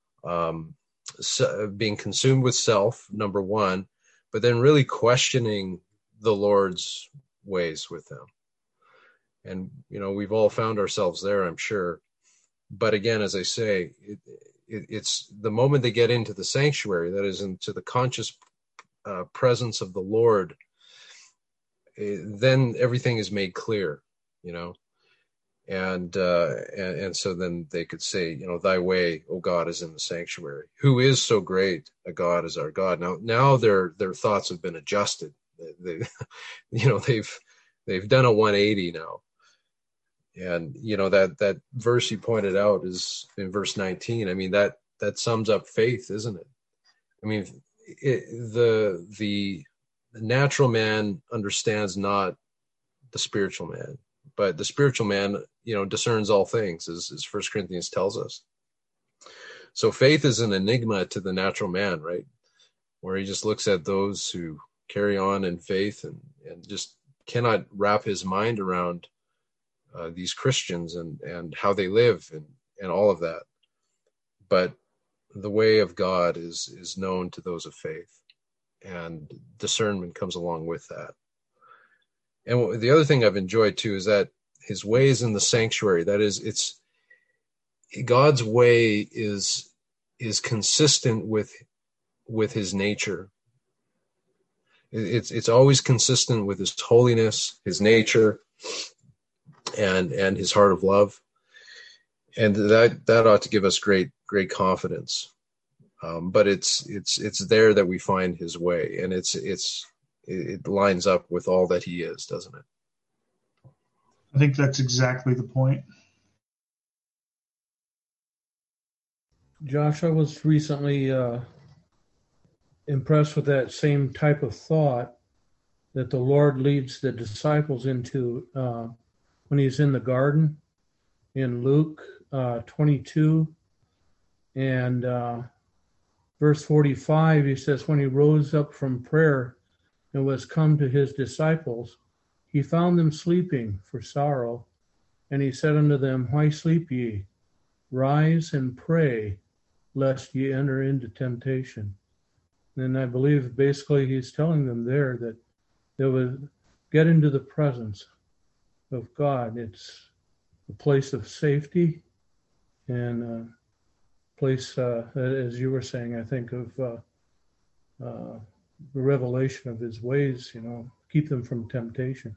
being consumed with self, number one, but then really questioning the Lord's ways with them. And, we've all found ourselves there, I'm sure. But again, as I say, it's the moment they get into the sanctuary, that is, into the conscious presence of the Lord, then everything is made clear, and so then they could say, thy way, O God, is in the sanctuary. Who is so great a God as our God? Now their thoughts have been adjusted. They've done a 180 now. And, that verse you pointed out is in verse 19. I mean, that sums up faith, isn't it? I mean, the natural man understands not the spiritual man, but the spiritual man, discerns all things, as 1 Corinthians tells us. So faith is an enigma to the natural man, right? Where he just looks at those who carry on in faith and just cannot wrap his mind around these Christians and how they live and all of that. But the way of God is known to those of faith, and discernment comes along with that. And the other thing I've enjoyed too is that his ways in the sanctuary, that is, it's God's way is consistent with his nature. It's always consistent with his holiness, his nature, and his heart of love. And that ought to give us great confidence. But it's there that we find his way, and it lines up with all that he is, doesn't it? I think that's exactly the point. Josh, I was recently impressed with that same type of thought that the Lord leads the disciples into when he's in the garden in Luke 22 and verse 45. He says, when he rose up from prayer and was come to his disciples, he found them sleeping for sorrow. And he said unto them, why sleep ye? Rise and pray, lest ye enter into temptation. And I believe basically he's telling them there that they would get into the presence of God. It's a place of safety and a place, as you were saying, I think of the revelation of his ways, keep them from temptation.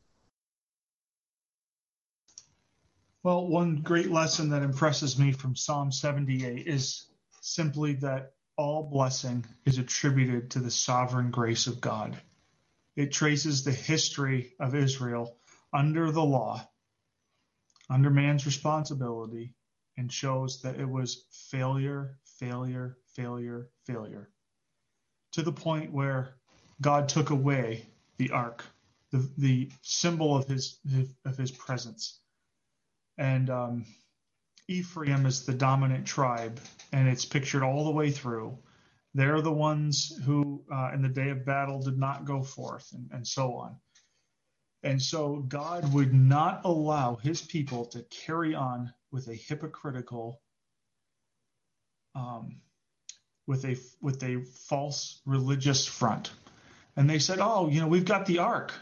Well, one great lesson that impresses me from Psalm 78 is simply that all blessing is attributed to the sovereign grace of God. It traces the history of Israel under the law, under man's responsibility, and shows that it was failure, failure, failure, failure, to the point where God took away the ark, the symbol of his presence. And Ephraim is the dominant tribe, and it's pictured all the way through. They're the ones who, in the day of battle, did not go forth, and so on. And so God would not allow his people to carry on with a hypocritical, with a false religious front. And they said, "Oh, we've got the ark.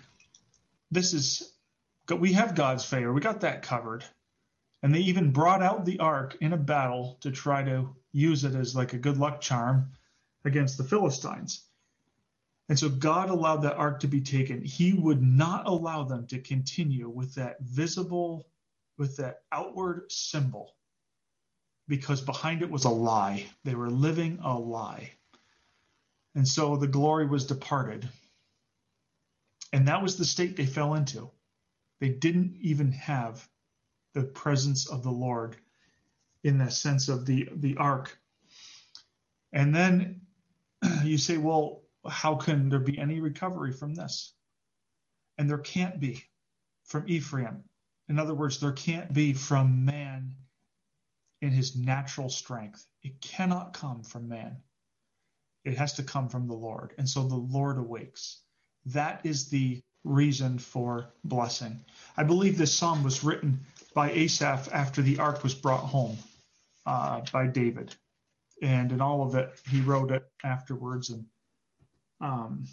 We have God's favor. We got that covered." And they even brought out the ark in a battle to try to use it as like a good luck charm against the Philistines. And so God allowed that ark to be taken. He would not allow them to continue with that visible, with that outward symbol, because behind it was a lie. They were living a lie. And so the glory was departed. And that was the state they fell into. They didn't even have the presence of the Lord in the sense of the ark. And then you say, well, how can there be any recovery from this? And there can't be from Ephraim. In other words, there can't be from man in his natural strength. It cannot come from man. It has to come from the Lord. And so the Lord awakes. That is the reason for blessing. I believe this psalm was written by Asaph after the ark was brought home by David. And in all of it, he wrote it afterwards. And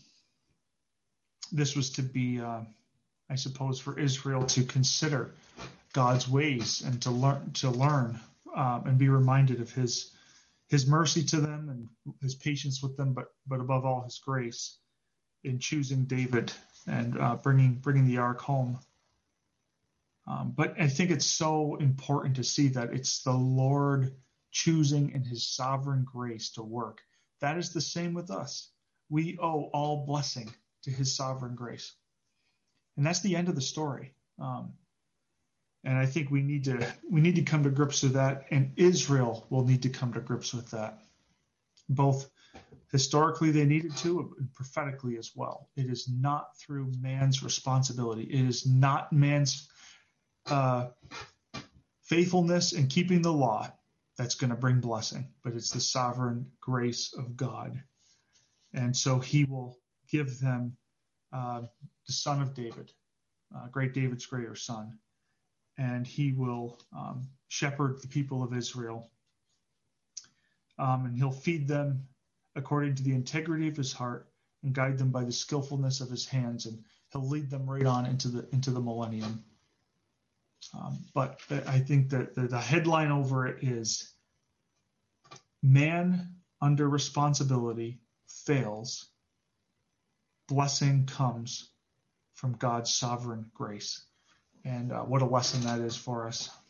this was to be, I suppose, for Israel to consider God's ways and to learn and be reminded of his mercy to them and his patience with them, but above all, his grace in choosing David and bringing the ark home. But I think it's so important to see that it's the Lord choosing in his sovereign grace to work. That is the same with us. We owe all blessing to his sovereign grace. And that's the end of the story. And I think we need to come to grips with that, and Israel will need to come to grips with that. Both historically they needed to, and prophetically as well. It is not through man's responsibility. It is not man's faithfulness in keeping the law that's going to bring blessing, but it's the sovereign grace of God. And so he will give them the son of David, great David's greater son, and he will shepherd the people of Israel. And he'll feed them according to the integrity of his heart and guide them by the skillfulness of his hands, and he'll lead them right on into the millennium. But I think that the headline over it is man under responsibility fails. Blessing comes from God's sovereign grace. And what a lesson that is for us.